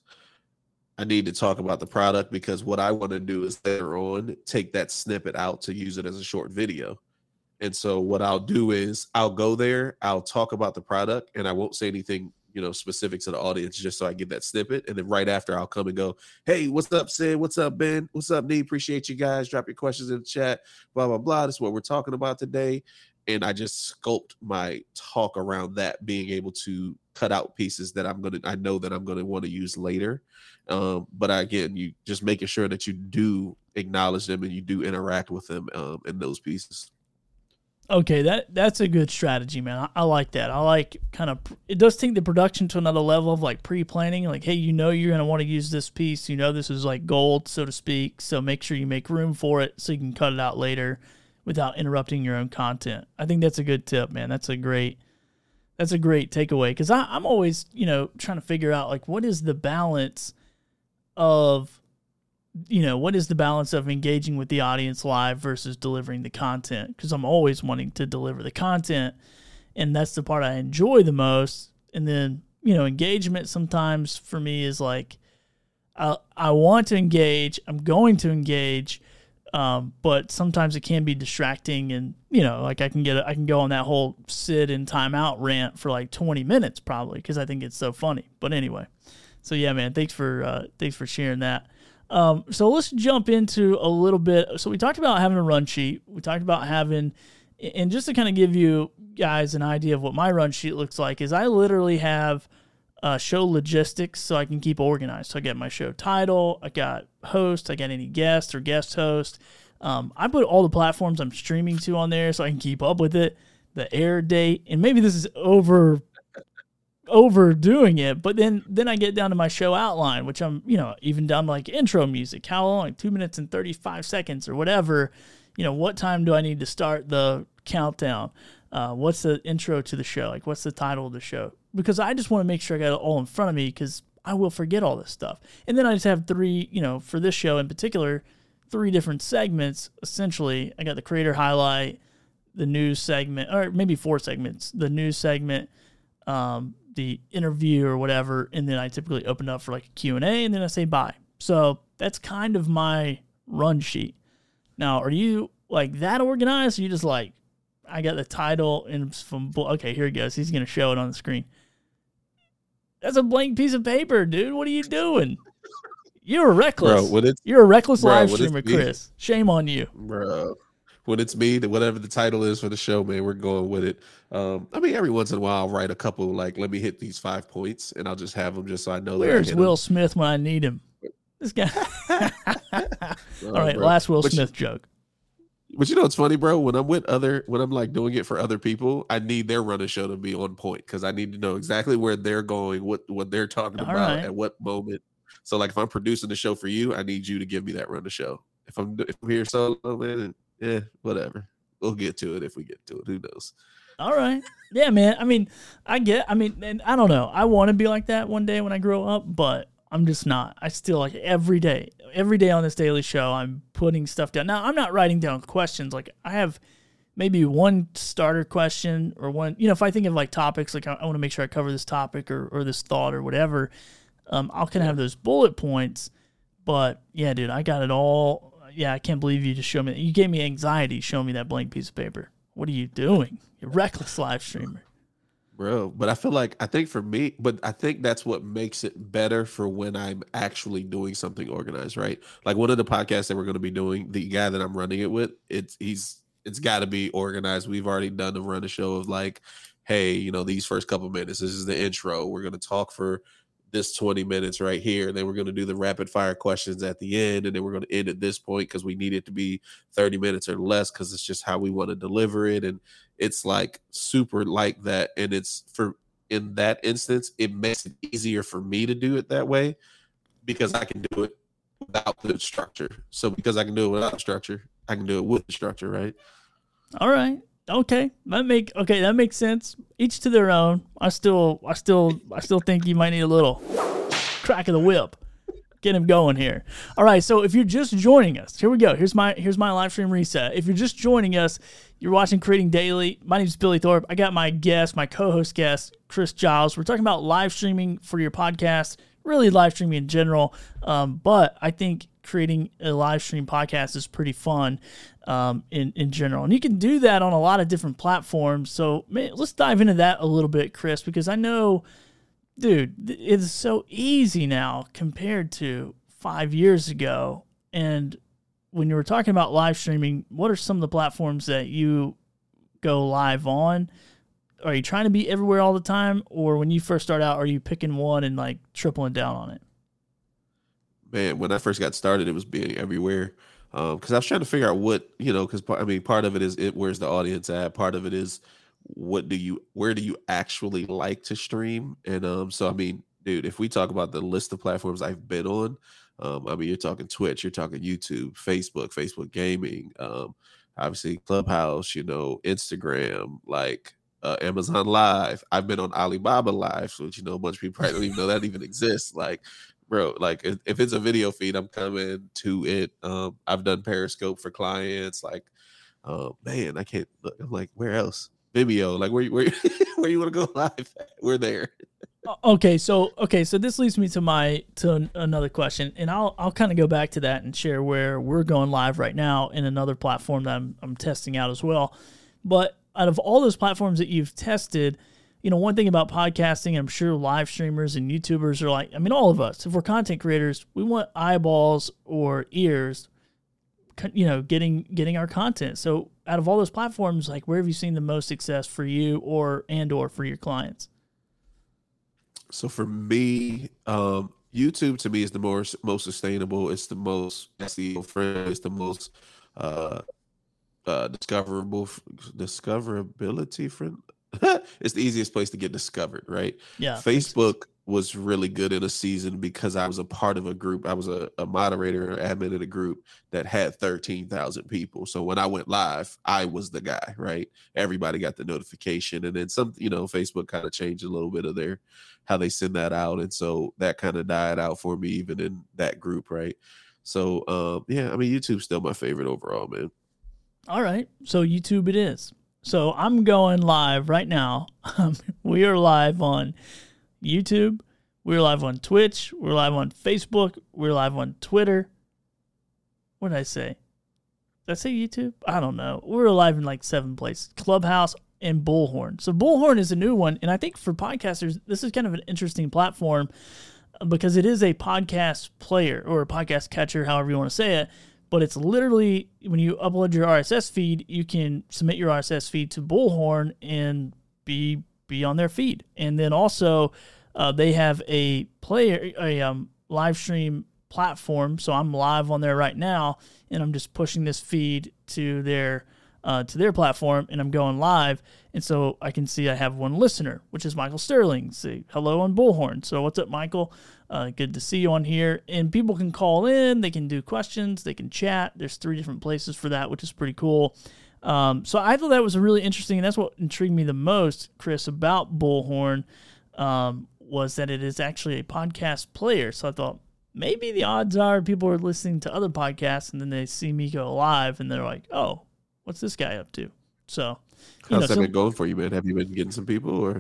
S7: I need to talk about the product, because what I want to do is later on take that snippet out to use it as a short video. And so what I'll do is I'll go there, I'll talk about the product, and I won't say anything, you know, specific to the audience, just so I get that snippet. And then right after, I'll come and go, hey, what's up, Sid? What's up, Ben? What's up, Nee? Appreciate you guys. Drop your questions in the chat, blah, blah, blah. This is what we're talking about today. And I just sculpt my talk around that, being able to cut out pieces that I'm going to, I know that I'm going to want to use later. Um, but again, you just making sure that you do acknowledge them and you do interact with them um, in those pieces.
S3: Okay, that that's a good strategy, man. I, I like that. I like kind of, it does take the production to another level of like pre-planning. Like, hey, you know you're going to want to use this piece. You know this is like gold, so to speak. So make sure you make room for it so you can cut it out later without interrupting your own content. I think that's a good tip, man. That's a great, that's a great takeaway. Because I'm always, you know, trying to figure out like, what is the balance of, you know, what is the balance of engaging with the audience live versus delivering the content? Because I'm always wanting to deliver the content, and that's the part I enjoy the most. And then, you know, engagement sometimes for me is like, I I want to engage. I'm going to engage. Um, but sometimes it can be distracting, and you know, like I can get, a, I can go on that whole sit and timeout rant for like twenty minutes probably because I think it's so funny. But anyway, so yeah, man, thanks for uh, thanks for sharing that. Um, so let's jump into a little bit. So we talked about having a run sheet. We talked about having, and just to kind of give you guys an idea of what my run sheet looks like is I literally have uh, show logistics so I can keep organized. So I get my show title, I got host, I got any guest or guest host. Um, I put all the platforms I'm streaming to on there so I can keep up with it, the air date, and maybe this is over overdoing it, but then then I get down to my show outline, which I'm, you know, even down to like intro music, how long, like two minutes and thirty-five seconds or whatever. You know, what time do I need to start the countdown? Uh, what's the intro to the show? Like, what's the title of the show? Because I just want to make sure I got it all in front of me because I will forget all this stuff. And then I just have three, you know, for this show in particular, three different segments. Essentially, I got the creator highlight, the news segment, or maybe four segments, the news segment, um, the interview or whatever, and then I typically open up for like a Q and A, and then I say bye. So that's kind of my run sheet. Now, are you like that organized? Or you just like, I got the title and from, okay, here he goes. He's going to show it on the screen. That's a blank piece of paper, dude. What are you doing? You're reckless.
S7: Bro, when it's,
S3: You're a reckless
S7: bro,
S3: live
S7: when it's
S3: streamer,
S7: me-
S3: Chris. Shame on you.
S7: Bro, when it's me, whatever the title is for the show, man, we're going with it. Um, I mean, every once in a while, I'll write a couple, like, let me hit these five points, and I'll just have them just so I know that I
S3: Where's
S7: hit
S3: Will
S7: them.
S3: Smith when I need him? This guy.
S7: Oh,
S3: All right,
S7: bro.
S3: last Will
S7: But you-
S3: Smith joke.
S7: But you know what's funny, bro? When I'm with other, when I'm like doing it for other people, I need their run of show to be on point because I need to know exactly where they're going, what what they're talking
S3: All
S7: about,
S3: right.
S7: at what moment. So, like, if I'm producing the show for you, I need you to give me that run of show. If I'm if I'm here solo, man, yeah, whatever. We'll get to it if we get to it. Who knows?
S3: All right. Yeah, man. I mean, I get, I mean, and I don't know. I want to be like that one day when I grow up, but I'm just not. I still like every day, every day on this daily show, I'm putting stuff down. Now, I'm not writing down questions. Like, I have maybe one starter question or one, you know, if I think of like topics, like I, I want to make sure I cover this topic or, or this thought or whatever, um, I'll kind of have those bullet points. But yeah, dude, I got it all. Yeah, I can't believe you just showed me. You gave me anxiety showing me that blank piece of paper. What are you doing? You're reckless live streamer.
S7: Bro, but I feel like I think for me, but I think that's what makes it better for when I'm actually doing something organized, right? Like one of the podcasts that we're going to be doing, the guy that I'm running it with, it's he's it's got to be organized. We've already done the run a show of like, hey, you know, these first couple minutes, this is the intro. We're going to talk for this twenty minutes right here. Then we're going to do the rapid fire questions at the end, and then we're going to end at this point because we need it to be thirty minutes or less because it's just how we want to deliver it. And it's like super like that. And it's for in that instance, it makes it easier for me to do it that way because I can do it without the structure. So because I can do it without structure, I can do it with the structure, right?
S3: All right. Okay. That make okay, that makes sense. Each to their own. I still I still I still think you might need a little crack of the whip. Get him going here. All right, so if you're just joining us, here we go. Here's my here's my live stream reset. If you're just joining us, you're watching Creating Daily. My name is Billy Thorpe. I got my guest, my co-host guest, Chris Giles. We're talking about live streaming for your podcast, really live streaming in general. Um, but I think creating a live stream podcast is pretty fun um, in, in general. And you can do that on a lot of different platforms. So man, let's dive into that a little bit, Chris, because I know, dude, it's so easy now compared to five years ago. And when you were talking about live streaming, what are some of the platforms that you go live on? Are you trying to be everywhere all the time? Or when you first start out, are you picking one and like tripling down on it?
S7: Man, when I first got started, it was being everywhere. Um, cause I was trying to figure out what, you know, cause I mean, part of it is it, where's the audience at? Part of it is what do you, where do you actually like to stream? And, um, so, I mean, dude, if we talk about the list of platforms I've been on, um, I mean, you're talking Twitch, you're talking YouTube, Facebook, Facebook Gaming, um, obviously Clubhouse, you know, Instagram, like, uh, Amazon Live. I've been on Alibaba Live, which, you know, a bunch of people probably don't even know that even exists. Like, bro, like if, if it's a video feed, I'm coming to it. Um, I've done Periscope for clients. Like, uh, man, I can't look. I'm like, where else? Vimeo, like where, where, where you want to go live at? We're there.
S3: Okay, so okay, so this leads me to my to an, another question, and I'll I'll kind of go back to that and share where we're going live right now in another platform that I'm I'm testing out as well. But out of all those platforms that you've tested, you know, one thing about podcasting, I'm sure live streamers and YouTubers are like, I mean, all of us, if we're content creators, we want eyeballs or ears, you know, getting getting our content. So out of all those platforms, like, where have you seen the most success for you or and or for your clients?
S7: So for me, um, YouTube to me is the most most sustainable. It's the most S E O friendly. It's the most uh, uh, discoverable, discoverability friend. It's the easiest place to get discovered, right?
S3: Yeah.
S7: Facebook was really good in a season because I was a part of a group. I was a, a moderator, an admin in a group that had thirteen thousand people. So when I went live, I was the guy, right? Everybody got the notification. And then some, you know, Facebook kind of changed a little bit of their, how they send that out. And so that kind of died out for me, even in that group, right? So, um, yeah, I mean, YouTube's still my favorite overall, man.
S3: All right. So YouTube it is. So I'm going live right now. We are live on YouTube. We're live on Twitch. We're live on Facebook. We're live on Twitter. What did I say? Did I say YouTube? I don't know. We're live in like seven places. Clubhouse and Bullhorn. So Bullhorn is a new one. And I think for podcasters, this is kind of an interesting platform because it is a podcast player or a podcast catcher, however you want to say it. But it's literally, when you upload your R S S feed, you can submit your R S S feed to Bullhorn and be be on their feed. And then also, uh, they have a player, a um, live stream platform. So I'm live on there right now, and I'm just pushing this feed to their uh, to their platform, and I'm going live. And so I can see I have one listener, which is Michael Sterling. Say hello on Bullhorn. So what's up, Michael? Uh, good to see you on here. And people can call in, they can do questions, they can chat. There's three different places for that, which is pretty cool. Um, so I thought that was a really interesting, and that's what intrigued me the most, Chris, about Bullhorn, um, was that it is actually a podcast player. So I thought maybe the odds are people are listening to other podcasts, and then they see me go live, and they're like, oh, what's this guy up to? So, you
S7: how's
S3: know,
S7: that
S3: so,
S7: been going for you, man? Have you been getting some people or?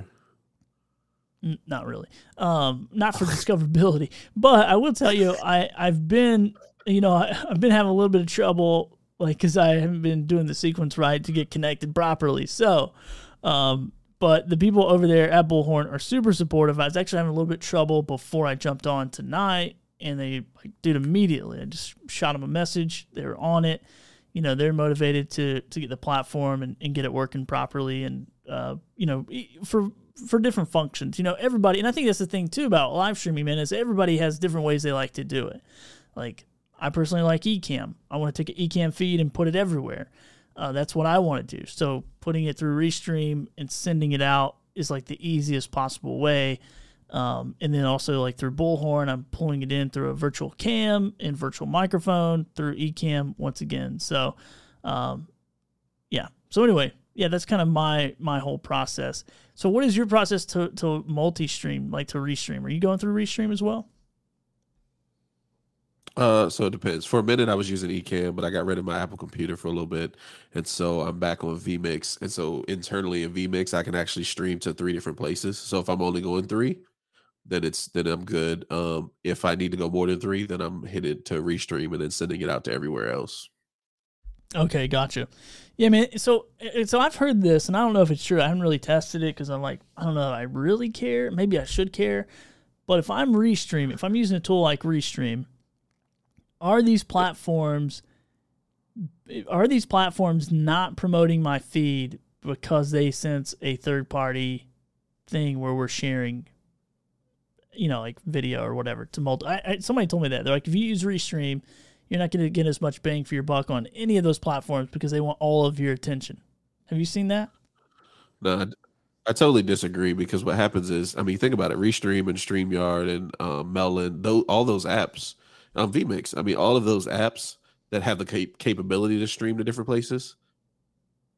S3: Not really. Um, not for discoverability. But I will tell you, I, I've been, you know, I, I've been having a little bit of trouble, like, because I haven't been doing the sequence right to get connected properly. So, um, but the people over there at Bullhorn are super supportive. I was actually having a little bit of trouble before I jumped on tonight, and they like, did immediately. I just shot them a message. They were on it. You know, they're motivated to to get the platform and, and get it working properly. And, uh, you know, for for different functions, you know, everybody, and I think that's the thing too about live streaming, man, is everybody has different ways they like to do it. Like, I personally like Ecamm. I want to take an Ecamm feed and put it everywhere. Uh, that's what I want to do. So putting it through Restream and sending it out is like the easiest possible way. Um, and then also like through Bullhorn, I'm pulling it in through a virtual cam and virtual microphone through Ecamm once again. So, um, yeah. So anyway, yeah, that's kind of my my whole process. So what is your process to, to multi-stream, like to Restream? Are you going through Restream as well?
S7: Uh, so it depends. For a minute, I was using Ecamm, but I got rid of my Apple computer for a little bit, and so I'm back on vMix. And so internally in vMix, I can actually stream to three different places. So if I'm only going three, then it's then I'm good. Um, if I need to go more than three, then I'm headed to Restream and then sending it out to everywhere else. Okay,
S3: gotcha. Yeah, man. So, so I've heard this, and I don't know if it's true. I haven't really tested it because I'm like, I don't know if I really care. Maybe I should care. But if I'm Restream, if I'm using a tool like Restream, are these platforms are these platforms not promoting my feed because they sense a third party thing where we're sharing, you know, like video or whatever to multi? I, I, somebody told me that they're like, if you use Restream, you're not going to get as much bang for your buck on any of those platforms because they want all of your attention. Have you seen that?
S7: No, I, I totally disagree because what happens is, I mean, think about it, Restream and StreamYard and um, Melon, those, all those apps, um, vMix, I mean, all of those apps that have the cap- capability to stream to different places,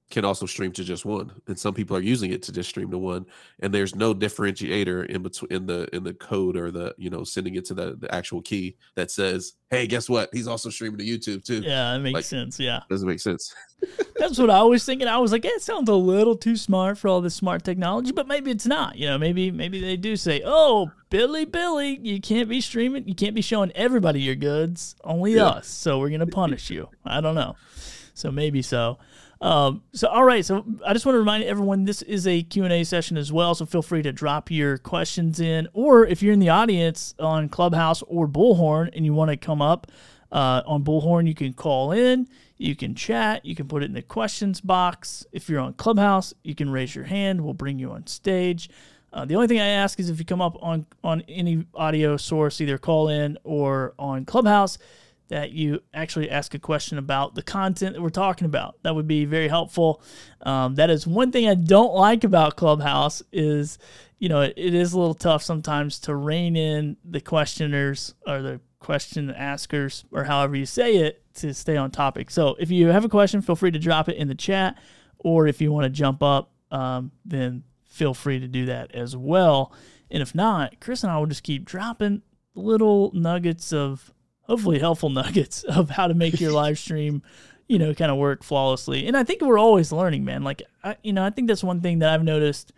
S7: can also stream to just one, and some people are using it to just stream to one, and there's no differentiator in between in the in the code or the you know sending it to the, the actual key that says, hey, guess what, he's also streaming to YouTube too.
S3: Yeah, that makes
S7: like,
S3: sense. Yeah,
S7: doesn't make sense.
S3: That's what I was thinking. I was like, it sounds a little too smart for all this smart technology, but maybe it's not. You know, maybe maybe they do say, oh, Billy, Billy, you can't be streaming, you can't be showing everybody your goods, only yeah. us. So we're gonna punish you. I don't know. So maybe so. Um, so, all right. So I just want to remind everyone, this is a Q and A session as well. So feel free to drop your questions in, or if you're in the audience on Clubhouse or Bullhorn and you want to come up uh, on Bullhorn, you can call in, you can chat, you can put it in the questions box. If you're on Clubhouse, you can raise your hand. We'll bring you on stage. Uh, the only thing I ask is if you come up on, on any audio source, either call in or on Clubhouse, that you actually ask a question about the content that we're talking about. That would be very helpful. Um, that is one thing I don't like about Clubhouse is, you know, it, it is a little tough sometimes to rein in the questioners or the question askers or however you say it to stay on topic. So if you have a question, feel free to drop it in the chat, or if you want to jump up, um, then feel free to do that as well. And if not, Chris and I will just keep dropping little nuggets of hopefully helpful nuggets of how to make your live stream, you know, kind of work flawlessly. And I think we're always learning, man. Like, I, you know, I think that's one thing that I've noticed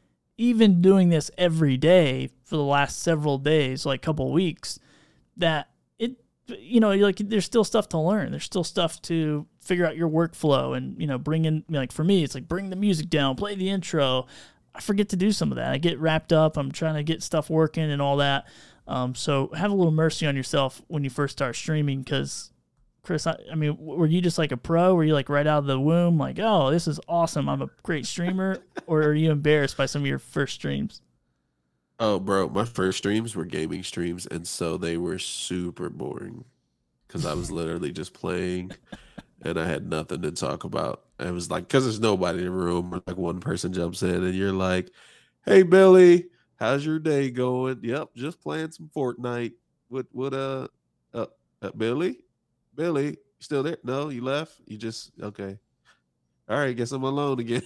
S3: even doing this every day for the last several days, like a couple of weeks, that it, you know, like there's still stuff to learn. There's still stuff to figure out your workflow and, you know, bring in, like for me, it's like bring the music down, play the intro. I forget to do some of that. I get wrapped up. I'm trying to get stuff working and all that. Um, so have a little mercy on yourself when you first start streaming, because Chris, I, I mean, were you just like a pro? Were you like right out of the womb, like, oh, this is awesome, I'm a great streamer? Or are you embarrassed by some of your first streams?
S7: Oh, bro, my first streams were gaming streams, and so they were super boring because I was literally just playing, and I had nothing to talk about. It was like, because there's nobody in the room, or like one person jumps in, and you're like, hey, Billy, how's your day going? Yep, just playing some Fortnite. What, what, uh, uh, uh Billy? Billy, you still there? No, you left? You just, okay. All right, guess I'm alone again.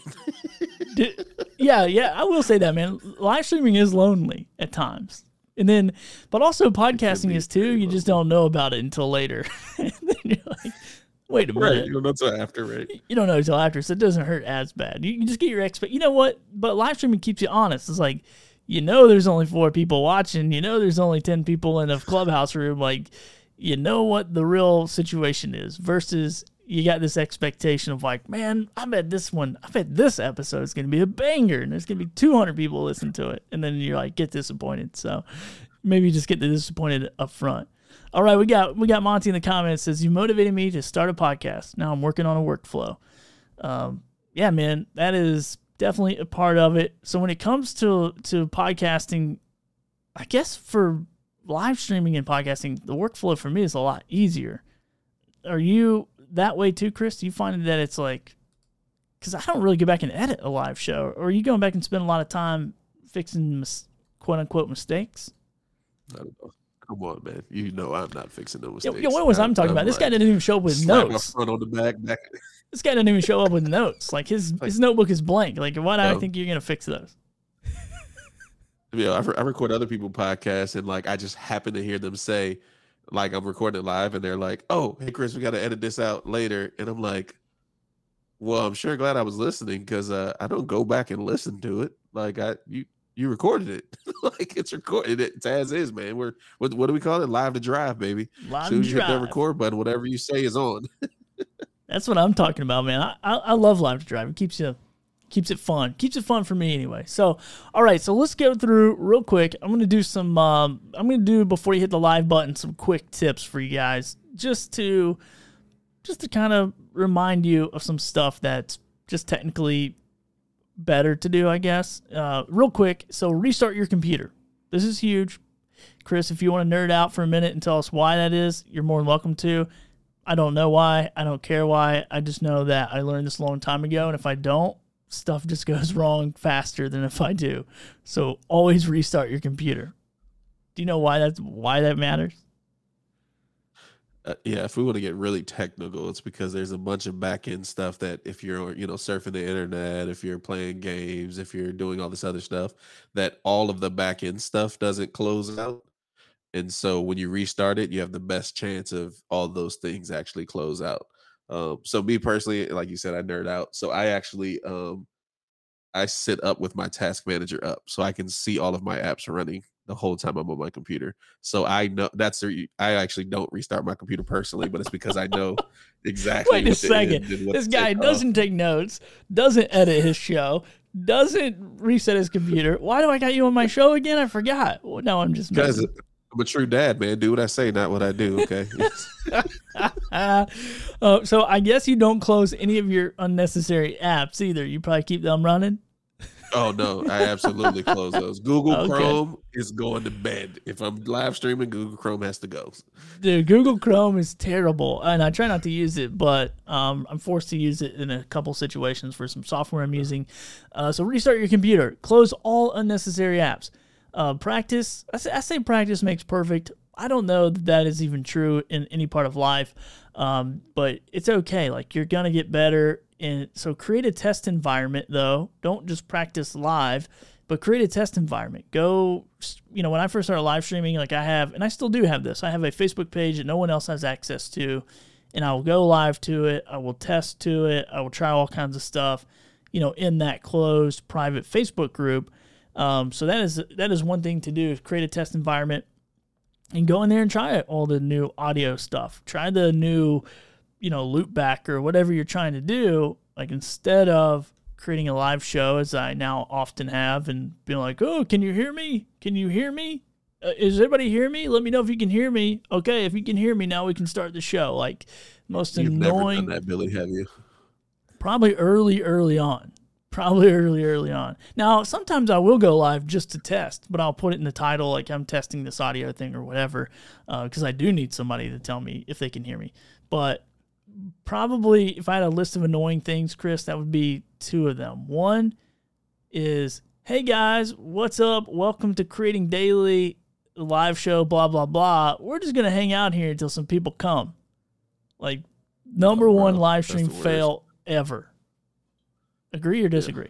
S3: Did, yeah, yeah, I will say that, man. Live streaming is lonely at times. And then, but also podcasting is too. You just don't know about it until later. And then you're like, wait a minute.
S7: Right, you don't know until after, right?
S3: You don't know until after, so it doesn't hurt as bad. You can just get your expect. You know what? But live streaming keeps you honest. It's like, you know there's only four people watching. You know there's only ten people in a Clubhouse room. Like, you know what the real situation is versus you got this expectation of like, man, I bet this one, I bet this episode is going to be a banger and there's going to be two hundred people listen to it. And then you're like, get disappointed. So maybe just get disappointed up front. All right, we got we got Monty in the comments, says, you motivated me to start a podcast. Now I'm working on a workflow. Um, yeah, man, that is definitely a part of it. So when it comes to to podcasting, I guess for live streaming and podcasting, the workflow for me is a lot easier. Are you that way too, Chris? Do you find that it's like, because I don't really go back and edit a live show, or are you going back and spend a lot of time fixing mis- quote unquote mistakes?
S7: I don't know. Come on, man. You know I'm not fixing no mistakes.
S3: Yeah, what was I'm, I'm talking I'm about? Like, this guy didn't even show up with notes.
S7: My front on the back, back.
S3: This guy didn't even show up with notes. Like his like, his notebook is blank. Like, why do no. I think you're gonna fix those?
S7: Yeah, I, I record other people's podcasts, and like I just happen to hear them say, like I'm recording it live, and they're like, "Oh, hey Chris, we got to edit this out later," and I'm like, "Well, I'm sure glad I was listening because uh, I don't go back and listen to it. Like I you you recorded it, like it's recorded. It's as is, man. We're what what do we call it? Live to drive, baby.
S3: Live
S7: as soon as
S3: to
S7: you
S3: drive.
S7: hit that record button, whatever you say is on."
S3: That's what I'm talking about, man. I, I I love live to drive. It keeps you keeps it fun. Keeps it fun for me anyway. So, all right. So let's go through real quick. I'm gonna do some. Um, I'm gonna do before you hit the live button some quick tips for you guys, just to just to kind of remind you of some stuff that's just technically better to do, I guess. Uh, real quick. So restart your computer. This is huge, Chris. If you want to nerd out for a minute and tell us why that is, you're more than welcome to. I don't know why. I don't care why. I just know that I learned this a long time ago, and if I don't, stuff just goes wrong faster than if I do. So always restart your computer. Do you know why that's why that matters?
S7: Uh, yeah, if we want to get really technical, it's because there's a bunch of back end stuff that if you're, you know, surfing the internet, if you're playing games, if you're doing all this other stuff, that all of the back end stuff doesn't close out. And so when you restart it, you have the best chance of all those things actually close out. Um, so me personally, like you said, I nerd out. So I actually um I sit up with my task manager up so I can see all of my apps running the whole time I'm on my computer. So I know that's the, I actually don't restart my computer personally, but it's because I know exactly.
S3: Wait a second. This guy doesn't take notes, doesn't edit his show, doesn't reset his computer. Why do I got you on my show again? I forgot. Well, no, I'm just
S7: because I'm a true dad, man. Do what I say, not what I do. Okay.
S3: uh, so I guess you don't close any of your unnecessary apps either. You probably keep them running.
S7: Oh no, I absolutely close those. Google
S3: Okay.
S7: Chrome is going to bed. If I'm live streaming, Google Chrome has to go.
S3: Dude, Google Chrome is terrible, and I try not to use it, but um, I'm forced to use it in a couple situations for some software I'm using. Uh, so restart your computer. Close all unnecessary apps. Uh, practice. I say, I say practice makes perfect. I don't know that that is even true in any part of life, um, but it's okay. Like, you're gonna get better. And so create a test environment, though. Don't just practice live, but create a test environment. Go, you know, when I first started live streaming, like I have, and I still do have this, I have a Facebook page that no one else has access to, and I will go live to it. I will test to it. I will try all kinds of stuff, you know, in that closed private Facebook group. Um, so that is that is one thing to do, is create a test environment and go in there and try it, all the new audio stuff. Try the new, you know, loop back or whatever you're trying to do. Like, instead of creating a live show, as I now often have, and being like, oh, can you hear me? Can you hear me? Uh, is everybody hear me? Let me know if you can hear me. Okay, if you can hear me, now we can start the show. Like, most
S7: You've
S3: annoying.
S7: never done that, Billy, have you?
S3: Probably early, early on. Probably early, early on. Now, sometimes I will go live just to test, but I'll put it in the title, like I'm testing this audio thing or whatever, because uh, I do need somebody to tell me if they can hear me. But probably if I had a list of annoying things, Chris, that would be two of them. One is, hey guys, what's up? Welcome to Creating Daily, live show, blah, blah, blah. We're just going to hang out here until some people come. Like, number
S7: Oh,
S3: one
S7: bro,
S3: live
S7: that's
S3: stream
S7: the worst.
S3: fail ever. Agree or disagree?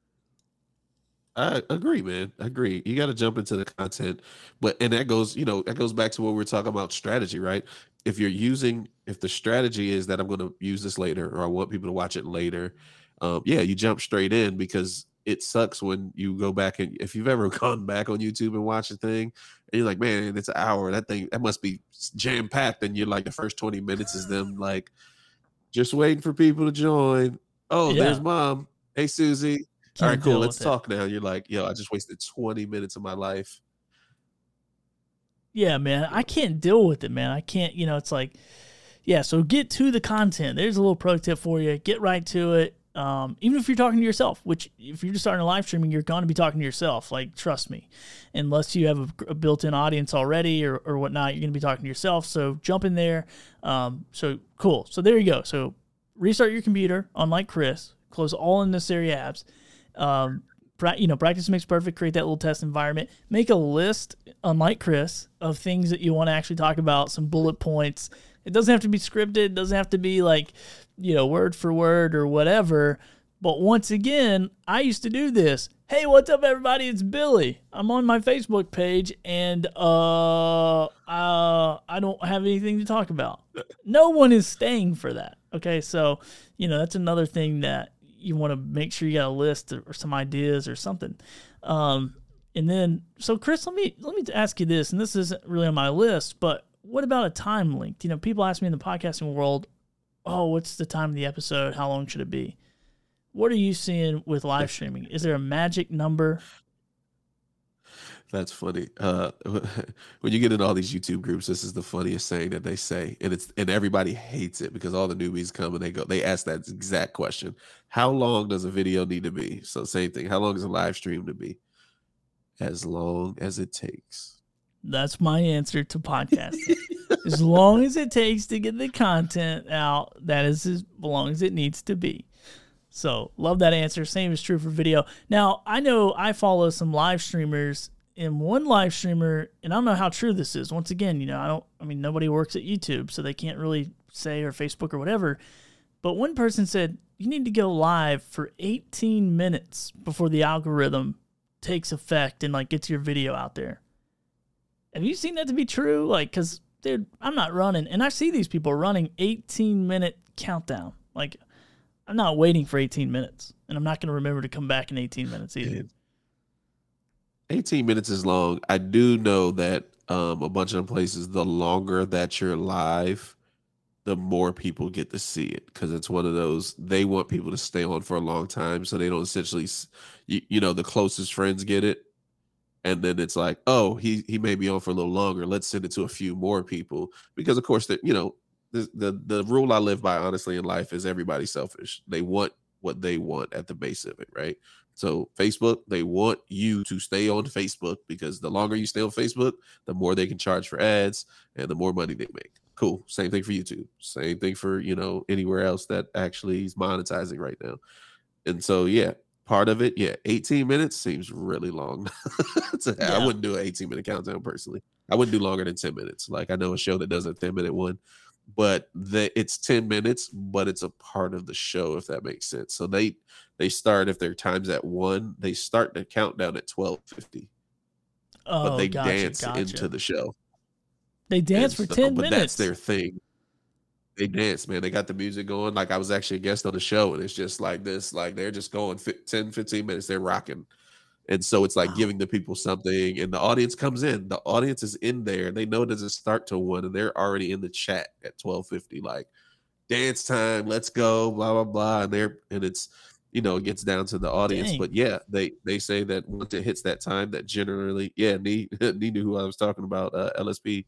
S7: I agree, man. I agree. You got to jump into the content, but and that goes, you know, that goes back to what we were talking about, strategy, right? If you're using, if the strategy is that I'm going to use this later, or I want people to watch it later, um, yeah, you jump straight in, because it sucks when you go back and if you've ever gone back on YouTube and watched a thing, and you're like, man, it's an hour. That thing that must be jam packed, and you're like, the first twenty minutes is them like just waiting for people to join. Oh,
S3: Yeah.
S7: there's mom. Hey, Susie.
S3: Can't
S7: All right, cool.
S3: deal
S7: Let's
S3: with it.
S7: talk now. You're like, yo, I just wasted twenty minutes of my life.
S3: Yeah, man, I can't deal with it, man. I can't, you know, it's like, yeah, so get to the content. There's a little pro tip for you. Get right to it. Um, even if you're talking to yourself, which if you're just starting a live streaming, you're going to be talking to yourself. Like, trust me, unless you have a, a built-in audience already or, or whatnot, you're going to be talking to yourself. So jump in there. Um, so cool. So there you go. So restart your computer, unlike Chris. Close all unnecessary apps. Um, pra- you know, practice makes perfect. Create that little test environment. Make a list, unlike Chris, of things that you want to actually talk about. Some bullet points. It doesn't have to be scripted. It doesn't have to be like, you know, word for word or whatever. But once again, I used to do this. Hey, what's up, everybody? It's Billy. I'm on my Facebook page, and uh, uh, I don't have anything to talk about. No one is staying for that. Okay, so, you know, that's another thing that you want to make sure you got a list or some ideas or something. Um, and then, so Chris, let me let me ask you this, and this isn't really on my list, but what about a time length? You know, people ask me in the podcasting world, oh, what's the time of the episode? How long should it be? What are you seeing with live streaming? Is there a magic number?
S7: That's funny. Uh, when you get in all these YouTube groups, this is the funniest saying that they say, and it's and everybody hates it because all the newbies come and they go, they ask that exact question: how long does a video need to be? So same thing. How long is a live stream to be? As long as it takes.
S3: That's my answer to podcasting. As long as it takes to get the content out, that is as long as it needs to be. So love that answer. Same is true for video. Now, I know I follow some live streamers And one live streamer, and I don't know how true this is. Once again, you know, I don't, I mean, nobody works at YouTube, so they can't really say, or Facebook or whatever. But one person said, you need to go live for eighteen minutes before the algorithm takes effect and like gets your video out there. Have you seen that to be true? Like, cause dude, I'm not running, and I see these people running eighteen minute countdown. Like, I'm not waiting for eighteen minutes, and I'm not going to remember to come back in eighteen minutes either.
S7: eighteen minutes is long. I do know that um, a bunch of places, the longer that you're live, the more people get to see it, because it's one of those, they want people to stay on for a long time, so they don't essentially, you, you know, the closest friends get it, and then it's like, oh, he he may be on for a little longer. Let's send it to a few more people, because of course, that you know, the, the the rule I live by honestly in life is everybody's selfish. They want what they want at the base of it, right? So Facebook, they want you to stay on Facebook, because the longer you stay on Facebook, the more they can charge for ads and the more money they make. Cool. Same thing for YouTube. Same thing for, you know, anywhere else that actually is monetizing right now. And so, yeah, part of it, yeah, eighteen minutes seems really long. So, yeah. I wouldn't do an eighteen minute countdown personally. I wouldn't do longer than ten minutes. Like, I know a show that does a ten minute one, but the, it's ten minutes, but it's a part of the show, if that makes sense. So they they start, if their time's at one, they start the countdown at twelve fifty.
S3: Oh,
S7: but they
S3: gotcha,
S7: dance
S3: gotcha.
S7: into the show.
S3: They dance and for so, ten
S7: but
S3: minutes.
S7: That's their thing. They dance, man. They got the music going. Like, I was actually a guest on the show, and it's just like this. Like, they're just going ten, fifteen minutes. They're rocking. And so it's like wow. giving the people something, and the audience comes in. The audience is in there. They know it doesn't start till one, and they're already in the chat at twelve fifty. Like, dance time, let's go, blah blah blah. And they're and it's you know it gets down to the audience. Dang. But yeah, they they say that once it hits that time, that generally, yeah, Nee, Nee knew who I was talking about, uh, L S P.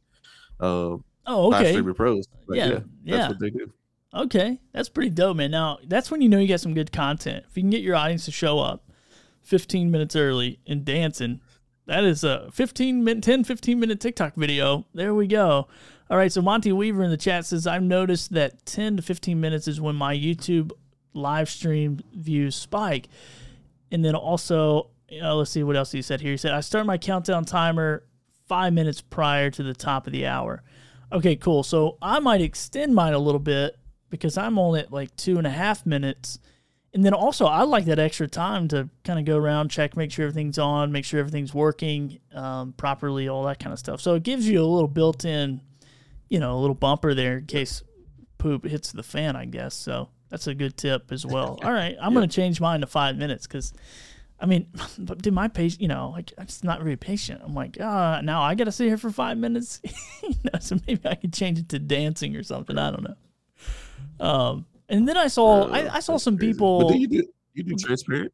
S7: Um,
S3: oh, okay.
S7: Live streamer pros. But
S3: yeah,
S7: yeah, that's
S3: yeah.
S7: what they do.
S3: Okay, that's pretty dope, man. Now that's when you know you got some good content. If you can get your audience to show up fifteen minutes early and dancing, that is a fifteen minute, ten, fifteen minute TikTok video. There we go. All right, so Monty Weaver in the chat says, I've noticed that ten to fifteen minutes is when my YouTube live stream views spike. And then also, you know, let's see what else he said here. He said, I start my countdown timer five minutes prior to the top of the hour. Okay, cool. So I might extend mine a little bit because I'm only at like two and a half minutes. And then also, I like that extra time to kind of go around, check, make sure everything's on, make sure everything's working um, properly, all that kind of stuff. So it gives you a little built-in, you know, a little bumper there in case poop hits the fan, I guess. So that's a good tip as well. All right, I'm yeah. going to change mine to five minutes because, I mean, but did my patient, you know, like I'm just not very patient. I'm like, ah, uh, now I got to sit here for five minutes. You know, so maybe I could change it to dancing or something. I don't know. Um. And then I saw uh, I, I saw some crazy. people.
S7: But then you do you do transparent?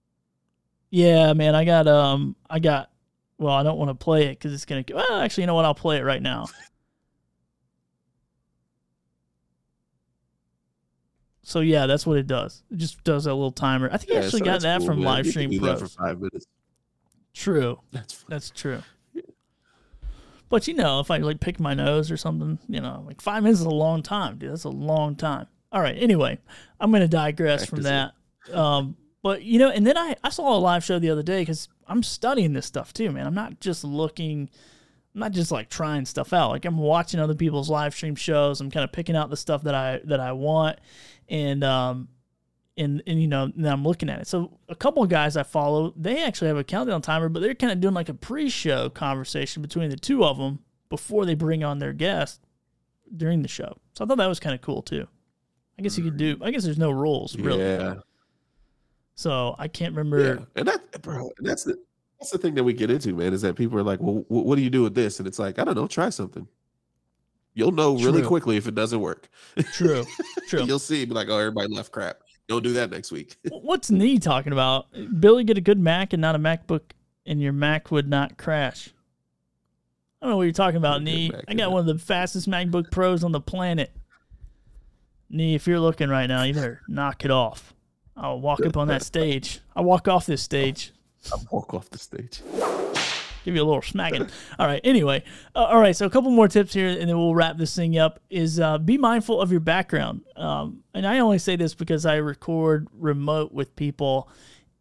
S3: Yeah, man. I got um I got well, I don't want to play it because it's gonna. Well, actually, you know what? I'll play it right now. So yeah, that's what it does. It just does that little timer. I think yeah, I actually so got that cool, from man. Livestream Pros.
S7: For five minutes.
S3: True. That's that's true. Yeah. But you know, if I like pick my nose or something, you know, like five minutes is a long time, dude. That's a long time. All right. Anyway, I'm going to digress Practice from that. Um, but, you know, and then I, I saw a live show the other day because I'm studying this stuff too, man. I'm not just looking, I'm not just like trying stuff out. Like I'm watching other people's live stream shows. I'm kind of picking out the stuff that I, that I want. And, um, and, and, you know, then I'm looking at it. So a couple of guys I follow, they actually have a countdown timer, but they're kind of doing like a pre-show conversation between the two of them before they bring on their guest during the show. So I thought that was kind of cool too. I guess you could do. I guess there's no rules, really.
S7: Yeah.
S3: So I can't remember.
S7: Yeah. And that, bro, that's the that's the thing that we get into, man. Is that people are like, "Well, what do you do with this?" And it's like, I don't know. Try something. You'll know really True. quickly if it doesn't work.
S3: True. True.
S7: You'll see. Be like, "Oh, everybody left crap. Don't do that next week."
S3: What's Nee talking about? Billy, get a good Mac and not a MacBook, and your Mac would not crash. I don't know what you're talking about, Nee. I got one of the fastest MacBook Pros on the planet. Nee, if you're looking right now, you better knock it off. I'll walk up on that stage. I'll walk off this stage.
S7: I'll walk off the stage.
S3: Give you a little smacking. All right, anyway. Uh, all right, so a couple more tips here, and then we'll wrap this thing up, is uh, be mindful of your background. Um, and I only say this because I record remote with people,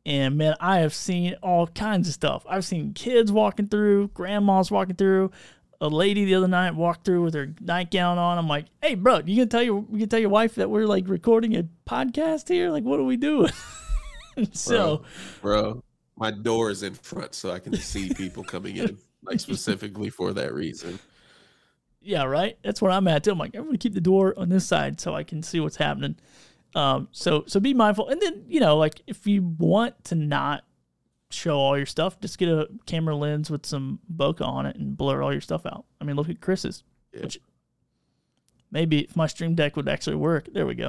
S3: And man, I have seen all kinds of stuff. I've seen kids walking through, grandmas walking through. A lady the other night walked through with her nightgown on. I'm like, "Hey, bro, you gonna tell your you gonna tell your wife that we're like recording a podcast here? Like, what are we doing?" so,
S7: bro, bro, my door is in front, so I can see people coming in, like specifically for that reason.
S3: Yeah, right. That's where I'm at too. I'm like, I'm gonna keep the door on this side so I can see what's happening. Um, so so be mindful, and then you know, like if you want to not show all your stuff, just get a camera lens with some bokeh on it and blur all your stuff out. I mean, look at Chris's. Yeah. Which maybe if my Stream Deck would actually work. There we go.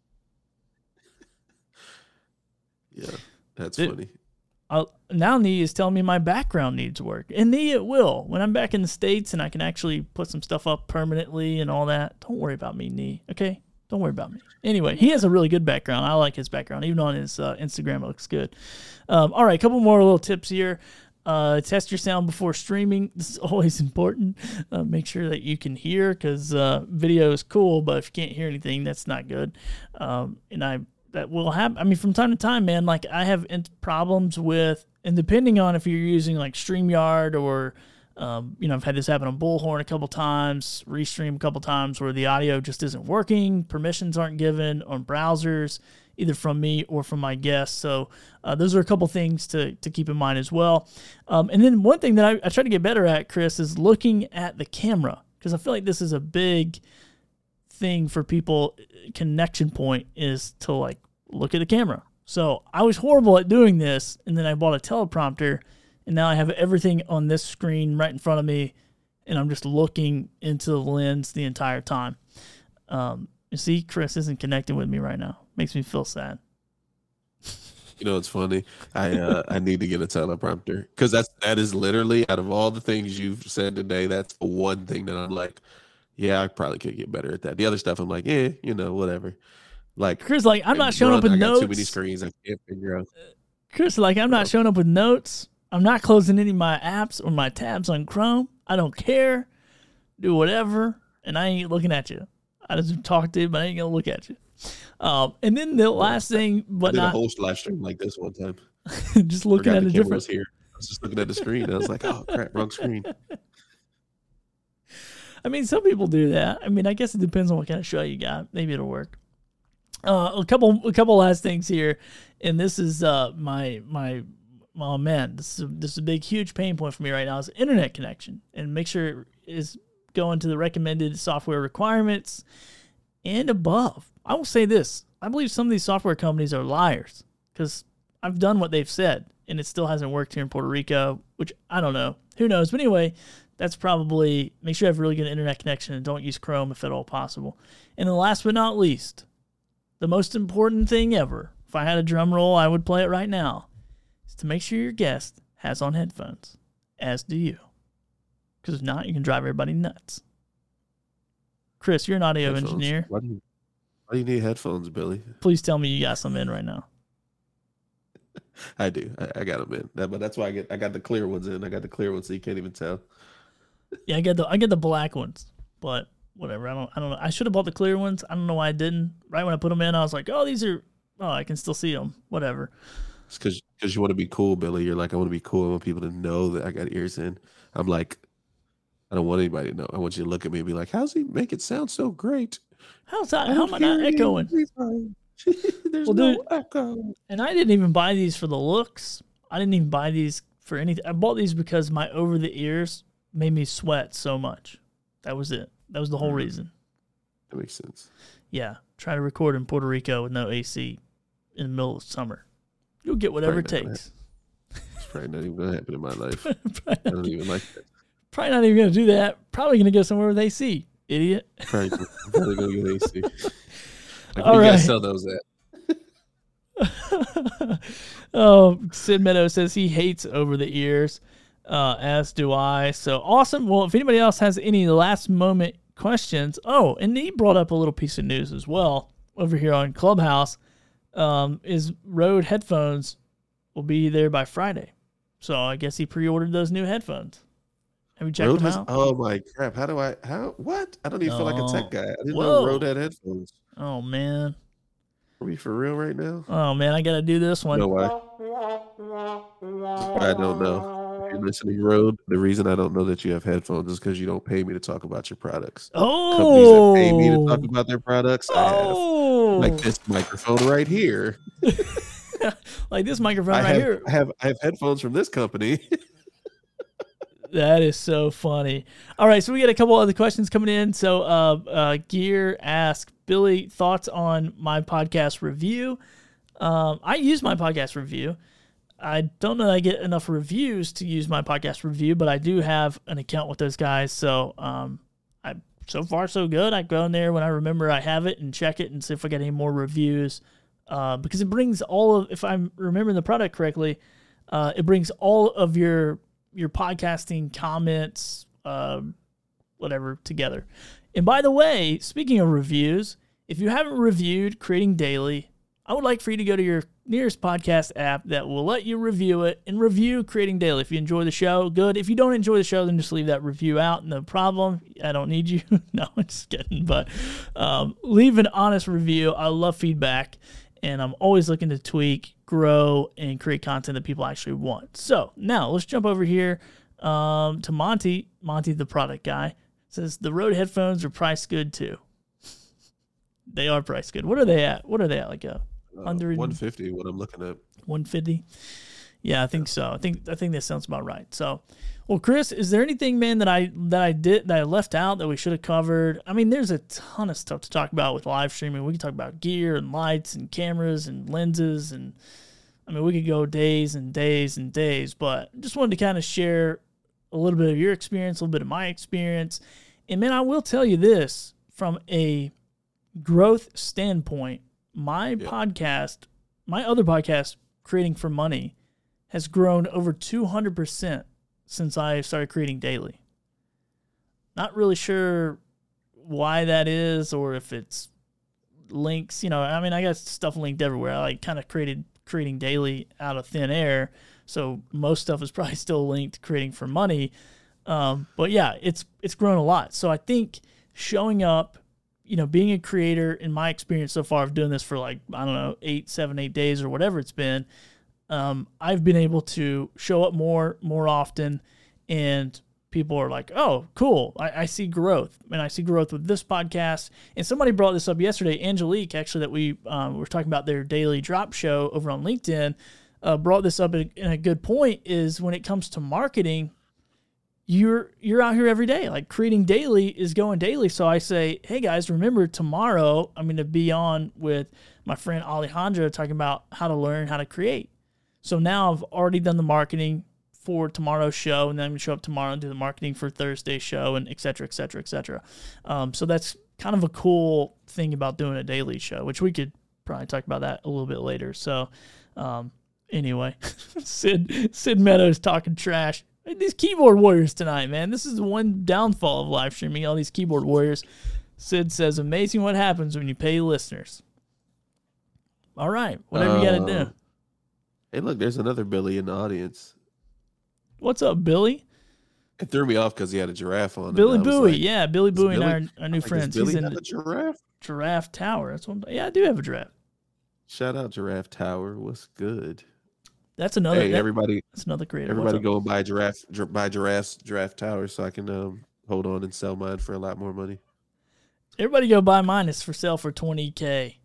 S7: Yeah, that's
S3: it,
S7: funny.
S3: I'll, now Nee is telling me my background needs work, and Nee, it will when I'm back in the States and I can actually put some stuff up permanently and all that. Don't worry about me, Nee. Okay. Don't worry about me. Anyway, he has a really good background. I like his background. Even on his uh, Instagram, it looks good. Um, all right, a couple more little tips here. Uh, test your sound before streaming. This is always important. Uh, make sure that you can hear because uh, video is cool, but if you can't hear anything, that's not good. Um, and I that will happen. I mean, from time to time, man, like I have problems with, and depending on if you're using like StreamYard or Um, you know, I've had this happen on Bullhorn a couple times, Restream a couple times where the audio just isn't working, permissions aren't given on browsers, either from me or from my guests. So uh, those are a couple things to, to keep in mind as well. Um, and then one thing that I, I try to get better at, Chris, is looking at the camera, because I feel like this is a big thing for people. Connection point is to like look at the camera. So I was horrible at doing this, and then I bought a teleprompter. And now I have everything on this screen right in front of me, and I'm just looking into the lens the entire time. Um, you see, Chris isn't connecting with me right now. Makes me feel sad.
S7: You know, it's funny. I uh, I need to get a teleprompter because that's that is literally out of all the things you've said today, that's the one thing that I'm like, yeah, I probably could get better at that. The other stuff, I'm like, eh, you know, whatever. Like
S3: Chris, like I'm not showing
S7: run,
S3: up with
S7: I got
S3: notes.
S7: Too many screens, I can't figure out.
S3: Chris, like I'm not showing up with notes. I'm not closing any of my apps or my tabs on Chrome. I don't care. Do whatever, and I ain't looking at you. I just talk to you, but I ain't gonna look at you. Um, and then the last thing, but
S7: I did
S3: not
S7: a whole live stream like this one time.
S3: just looking
S7: Forgot
S3: at
S7: the
S3: a
S7: camera
S3: different.
S7: was here. I was just looking at the screen. I was like, oh crap, wrong screen.
S3: I mean, some people do that. I mean, I guess it depends on what kind of show you got. Maybe it'll work. Uh, a couple, a couple last things here, and this is uh, my my. Oh man, this is a, this is a big, huge pain point for me right now is internet connection, and make sure it is going to the recommended software requirements and above. I will say this: I believe some of these software companies are liars because I've done what they've said, and it still hasn't worked here in Puerto Rico. Which I don't know, who knows? But anyway, that's probably make sure you have a really good internet connection and don't use Chrome if at all possible. And then last but not least, the most important thing ever. If I had a drum roll, I would play it right now. To make sure your guest has on headphones, as do you. Because if not, you can drive everybody nuts. Chris, you're an audio
S7: Headphones.
S3: engineer.
S7: Why do you why do you need headphones, Billy?
S3: Please tell me you got some in right now.
S7: I do. I, I got them in. That, but that's why I get I got the clear ones in. I got the clear ones so you can't even tell.
S3: Yeah, I get the I get the black ones, but whatever. I don't I don't know. I should have bought the clear ones. I don't know why I didn't. Right when I put them in, I was like, oh, these are. Oh, I can still see them. Whatever.
S7: It's because because you want to be cool, Billy. You're like, I want to be cool. I want people to know that I got ears in. I'm like, I don't want anybody to know. I want you to look at me and be like, how's he make it sound so great?
S3: How's that? How am I not echoing?
S7: There's
S3: Well,
S7: no
S3: dude,
S7: echo.
S3: And I didn't even buy these for the looks. I didn't even buy these for anything. I bought these because my over the ears made me sweat so much. That was it. That was the whole reason.
S7: That makes sense.
S3: Yeah. Try to record in Puerto Rico with no A C in the middle of summer. You'll get whatever it
S7: Probably not
S3: takes.
S7: It's probably not even going to happen in my life. I don't even like that.
S3: Probably not even going to do that. Probably going to go somewhere with A C, idiot.
S7: Probably, probably going to get A C. Like,
S3: All
S7: where you
S3: right.
S7: guys sell those at?
S3: Oh, Sid Meadow says he hates over the ears, uh, as do I. So awesome. Well, if anybody else has any last moment questions. Oh, and he brought up a little piece of news as well over here on Clubhouse. Um, is Rode headphones will be there by Friday. So I guess he pre-ordered those new headphones. Have you checked
S7: Rode
S3: them
S7: has,
S3: out?
S7: oh my crap. How do I, how, what? I don't even feel like a tech guy. I didn't
S3: Whoa.
S7: know Rode had headphones.
S3: Oh, man.
S7: Are we for real right now?
S3: Oh man, I gotta do this one.
S7: You know why? I don't know. If you're listening, Road, the reason I don't know that you have headphones is because you don't pay me to talk about your products.
S3: Oh,
S7: Companies that pay me to talk about their products, I have.
S3: oh,
S7: Like this microphone right here.
S3: like this microphone
S7: I
S3: right
S7: have,
S3: here.
S7: I have I have headphones from this company.
S3: That is so funny. All right, so we got a couple other questions coming in. So, uh, uh, Gear asked Billy thoughts on my podcast review. Um, I use my podcast review. I don't know that I get enough reviews to use my podcast review, but I do have an account with those guys. So, um, I so far so good. I go in there when I remember I have it and check it and see if I get any more reviews. Uh, because it brings all of, if I'm remembering the product correctly, uh, it brings all of your your podcasting comments, uh, whatever, together. And by the way, speaking of reviews, if you haven't reviewed Creating Daily, I would like for you to go to your nearest podcast app that will let you review it and review Creating Daily. If you enjoy the show, good. If you don't enjoy the show, then just leave that review out. No problem. I don't need you. No, I'm just kidding. But um, leave an honest review. I love feedback, and I'm always looking to tweak, grow, and create content that people actually want. So now let's jump over here um, to Monty. Monty, the product guy, says the Rode headphones are priced good too. They are priced good. What are they at? What are they at? Like a
S7: Uh, one fifty, what I'm looking at.
S3: one fifty. Yeah, I think so. I think I think that sounds about right. So, well, Chris, is there anything, man, that I that I did that I left out that we should have covered? I mean, there's a ton of stuff to talk about with live streaming. We can talk about gear and lights and cameras and lenses, and I mean, we could go days and days and days. But just wanted to kind of share a little bit of your experience, a little bit of my experience, and man, I will tell you this from a growth standpoint. My
S7: Yeah.
S3: podcast, my other podcast, Creating for Money, has grown over two hundred percent since I started creating daily. Not really sure why that is, or if it's links. You know, I mean, I got stuff linked everywhere. I like kind of created Creating Daily out of thin air, so most stuff is probably still linked to Creating for Money. Um, but yeah, it's it's grown a lot. So I think showing up, you know, being a creator, in my experience so far of doing this for like, I don't know, eight, seven, eight days or whatever it's been, um, I've been able to show up more, more often, and people are like, oh, cool. I, I see growth, and I see growth with this podcast. And somebody brought this up yesterday, Angelique, actually, that we um, were talking about their daily drop show over on LinkedIn, uh, brought this up in, in a good point, is when it comes to marketing, you're you're out here every day. Like Creating Daily is going daily. So I say, hey guys, remember tomorrow I'm going to be on with my friend Alejandro talking about how to learn how to create. So now I've already done the marketing for tomorrow's show, and then I'm going to show up tomorrow and do the marketing for Thursday's show, and et cetera, et cetera, et cetera. Um, so that's kind of a cool thing about doing a daily show, which we could probably talk about that a little bit later. So um, anyway, Sid, Sid Meadows talking trash. These keyboard warriors tonight, man. This is the one downfall of live streaming, all these keyboard warriors. Sid says, amazing what happens when you pay listeners. All right, whatever uh, you got to do.
S7: Hey, look, there's another Billy in the audience.
S3: What's up, Billy?
S7: It threw me off because he had a giraffe on.
S3: Billy Bowie, like, yeah, Billy Bowie
S7: Billy,
S3: and our, our new
S7: like,
S3: friends.
S7: Billy
S3: He's in
S7: have a giraffe?
S3: Giraffe Tower. That's what I'm, yeah, I do have a giraffe.
S7: Shout out Giraffe Tower. What's good?
S3: That's another.
S7: Hey,
S3: that,
S7: everybody!
S3: That's another creator.
S7: Everybody go and buy giraffe, buy giraffes, giraffe tower, so I can um, hold on and sell mine for a lot more money.
S3: Everybody go buy mine. It's for sale for twenty k.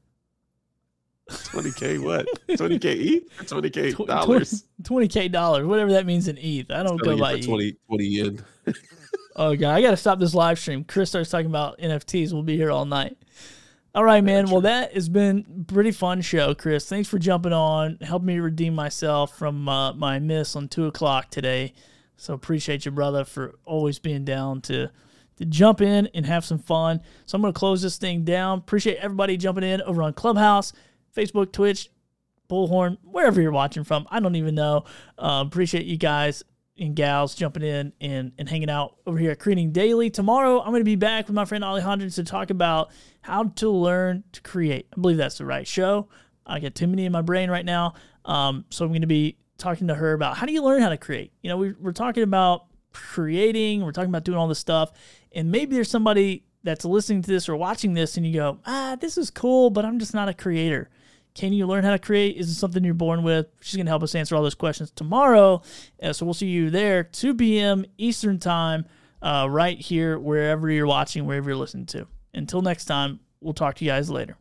S7: twenty k what? twenty k E T H? twenty k dollars.
S3: twenty k dollars, whatever that means in E T H. I don't go buy E T H.
S7: twenty, twenty yen.
S3: Oh god, I gotta stop this live stream. Chris starts talking about N F Ts. We'll be here all night. All right, man. Well, that has been a pretty fun show, Chris. Thanks for jumping on, helping me redeem myself from uh, my miss on two o'clock today. So appreciate you, brother, for always being down to to jump in and have some fun. So I'm going to close this thing down. Appreciate everybody jumping in over on Clubhouse, Facebook, Twitch, Bullhorn, wherever you're watching from. I don't even know. Uh, appreciate you guys and gals jumping in and, and hanging out over here at Creating Daily. Tomorrow, I'm going to be back with my friend Alejandro to talk about how to learn to create. I believe that's the right show. I got too many in my brain right now. Um, so I'm going to be talking to her about how do you learn how to create? You know, we, we're talking about creating. We're talking about doing all this stuff. And maybe there's somebody that's listening to this or watching this and you go, ah, this is cool, but I'm just not a creator. Can you learn how to create? Is it something you're born with? She's going to help us answer all those questions tomorrow. Uh, so we'll see you there, two p.m. Eastern time, uh, right here, wherever you're watching, wherever you're listening to. Until next time, we'll talk to you guys later.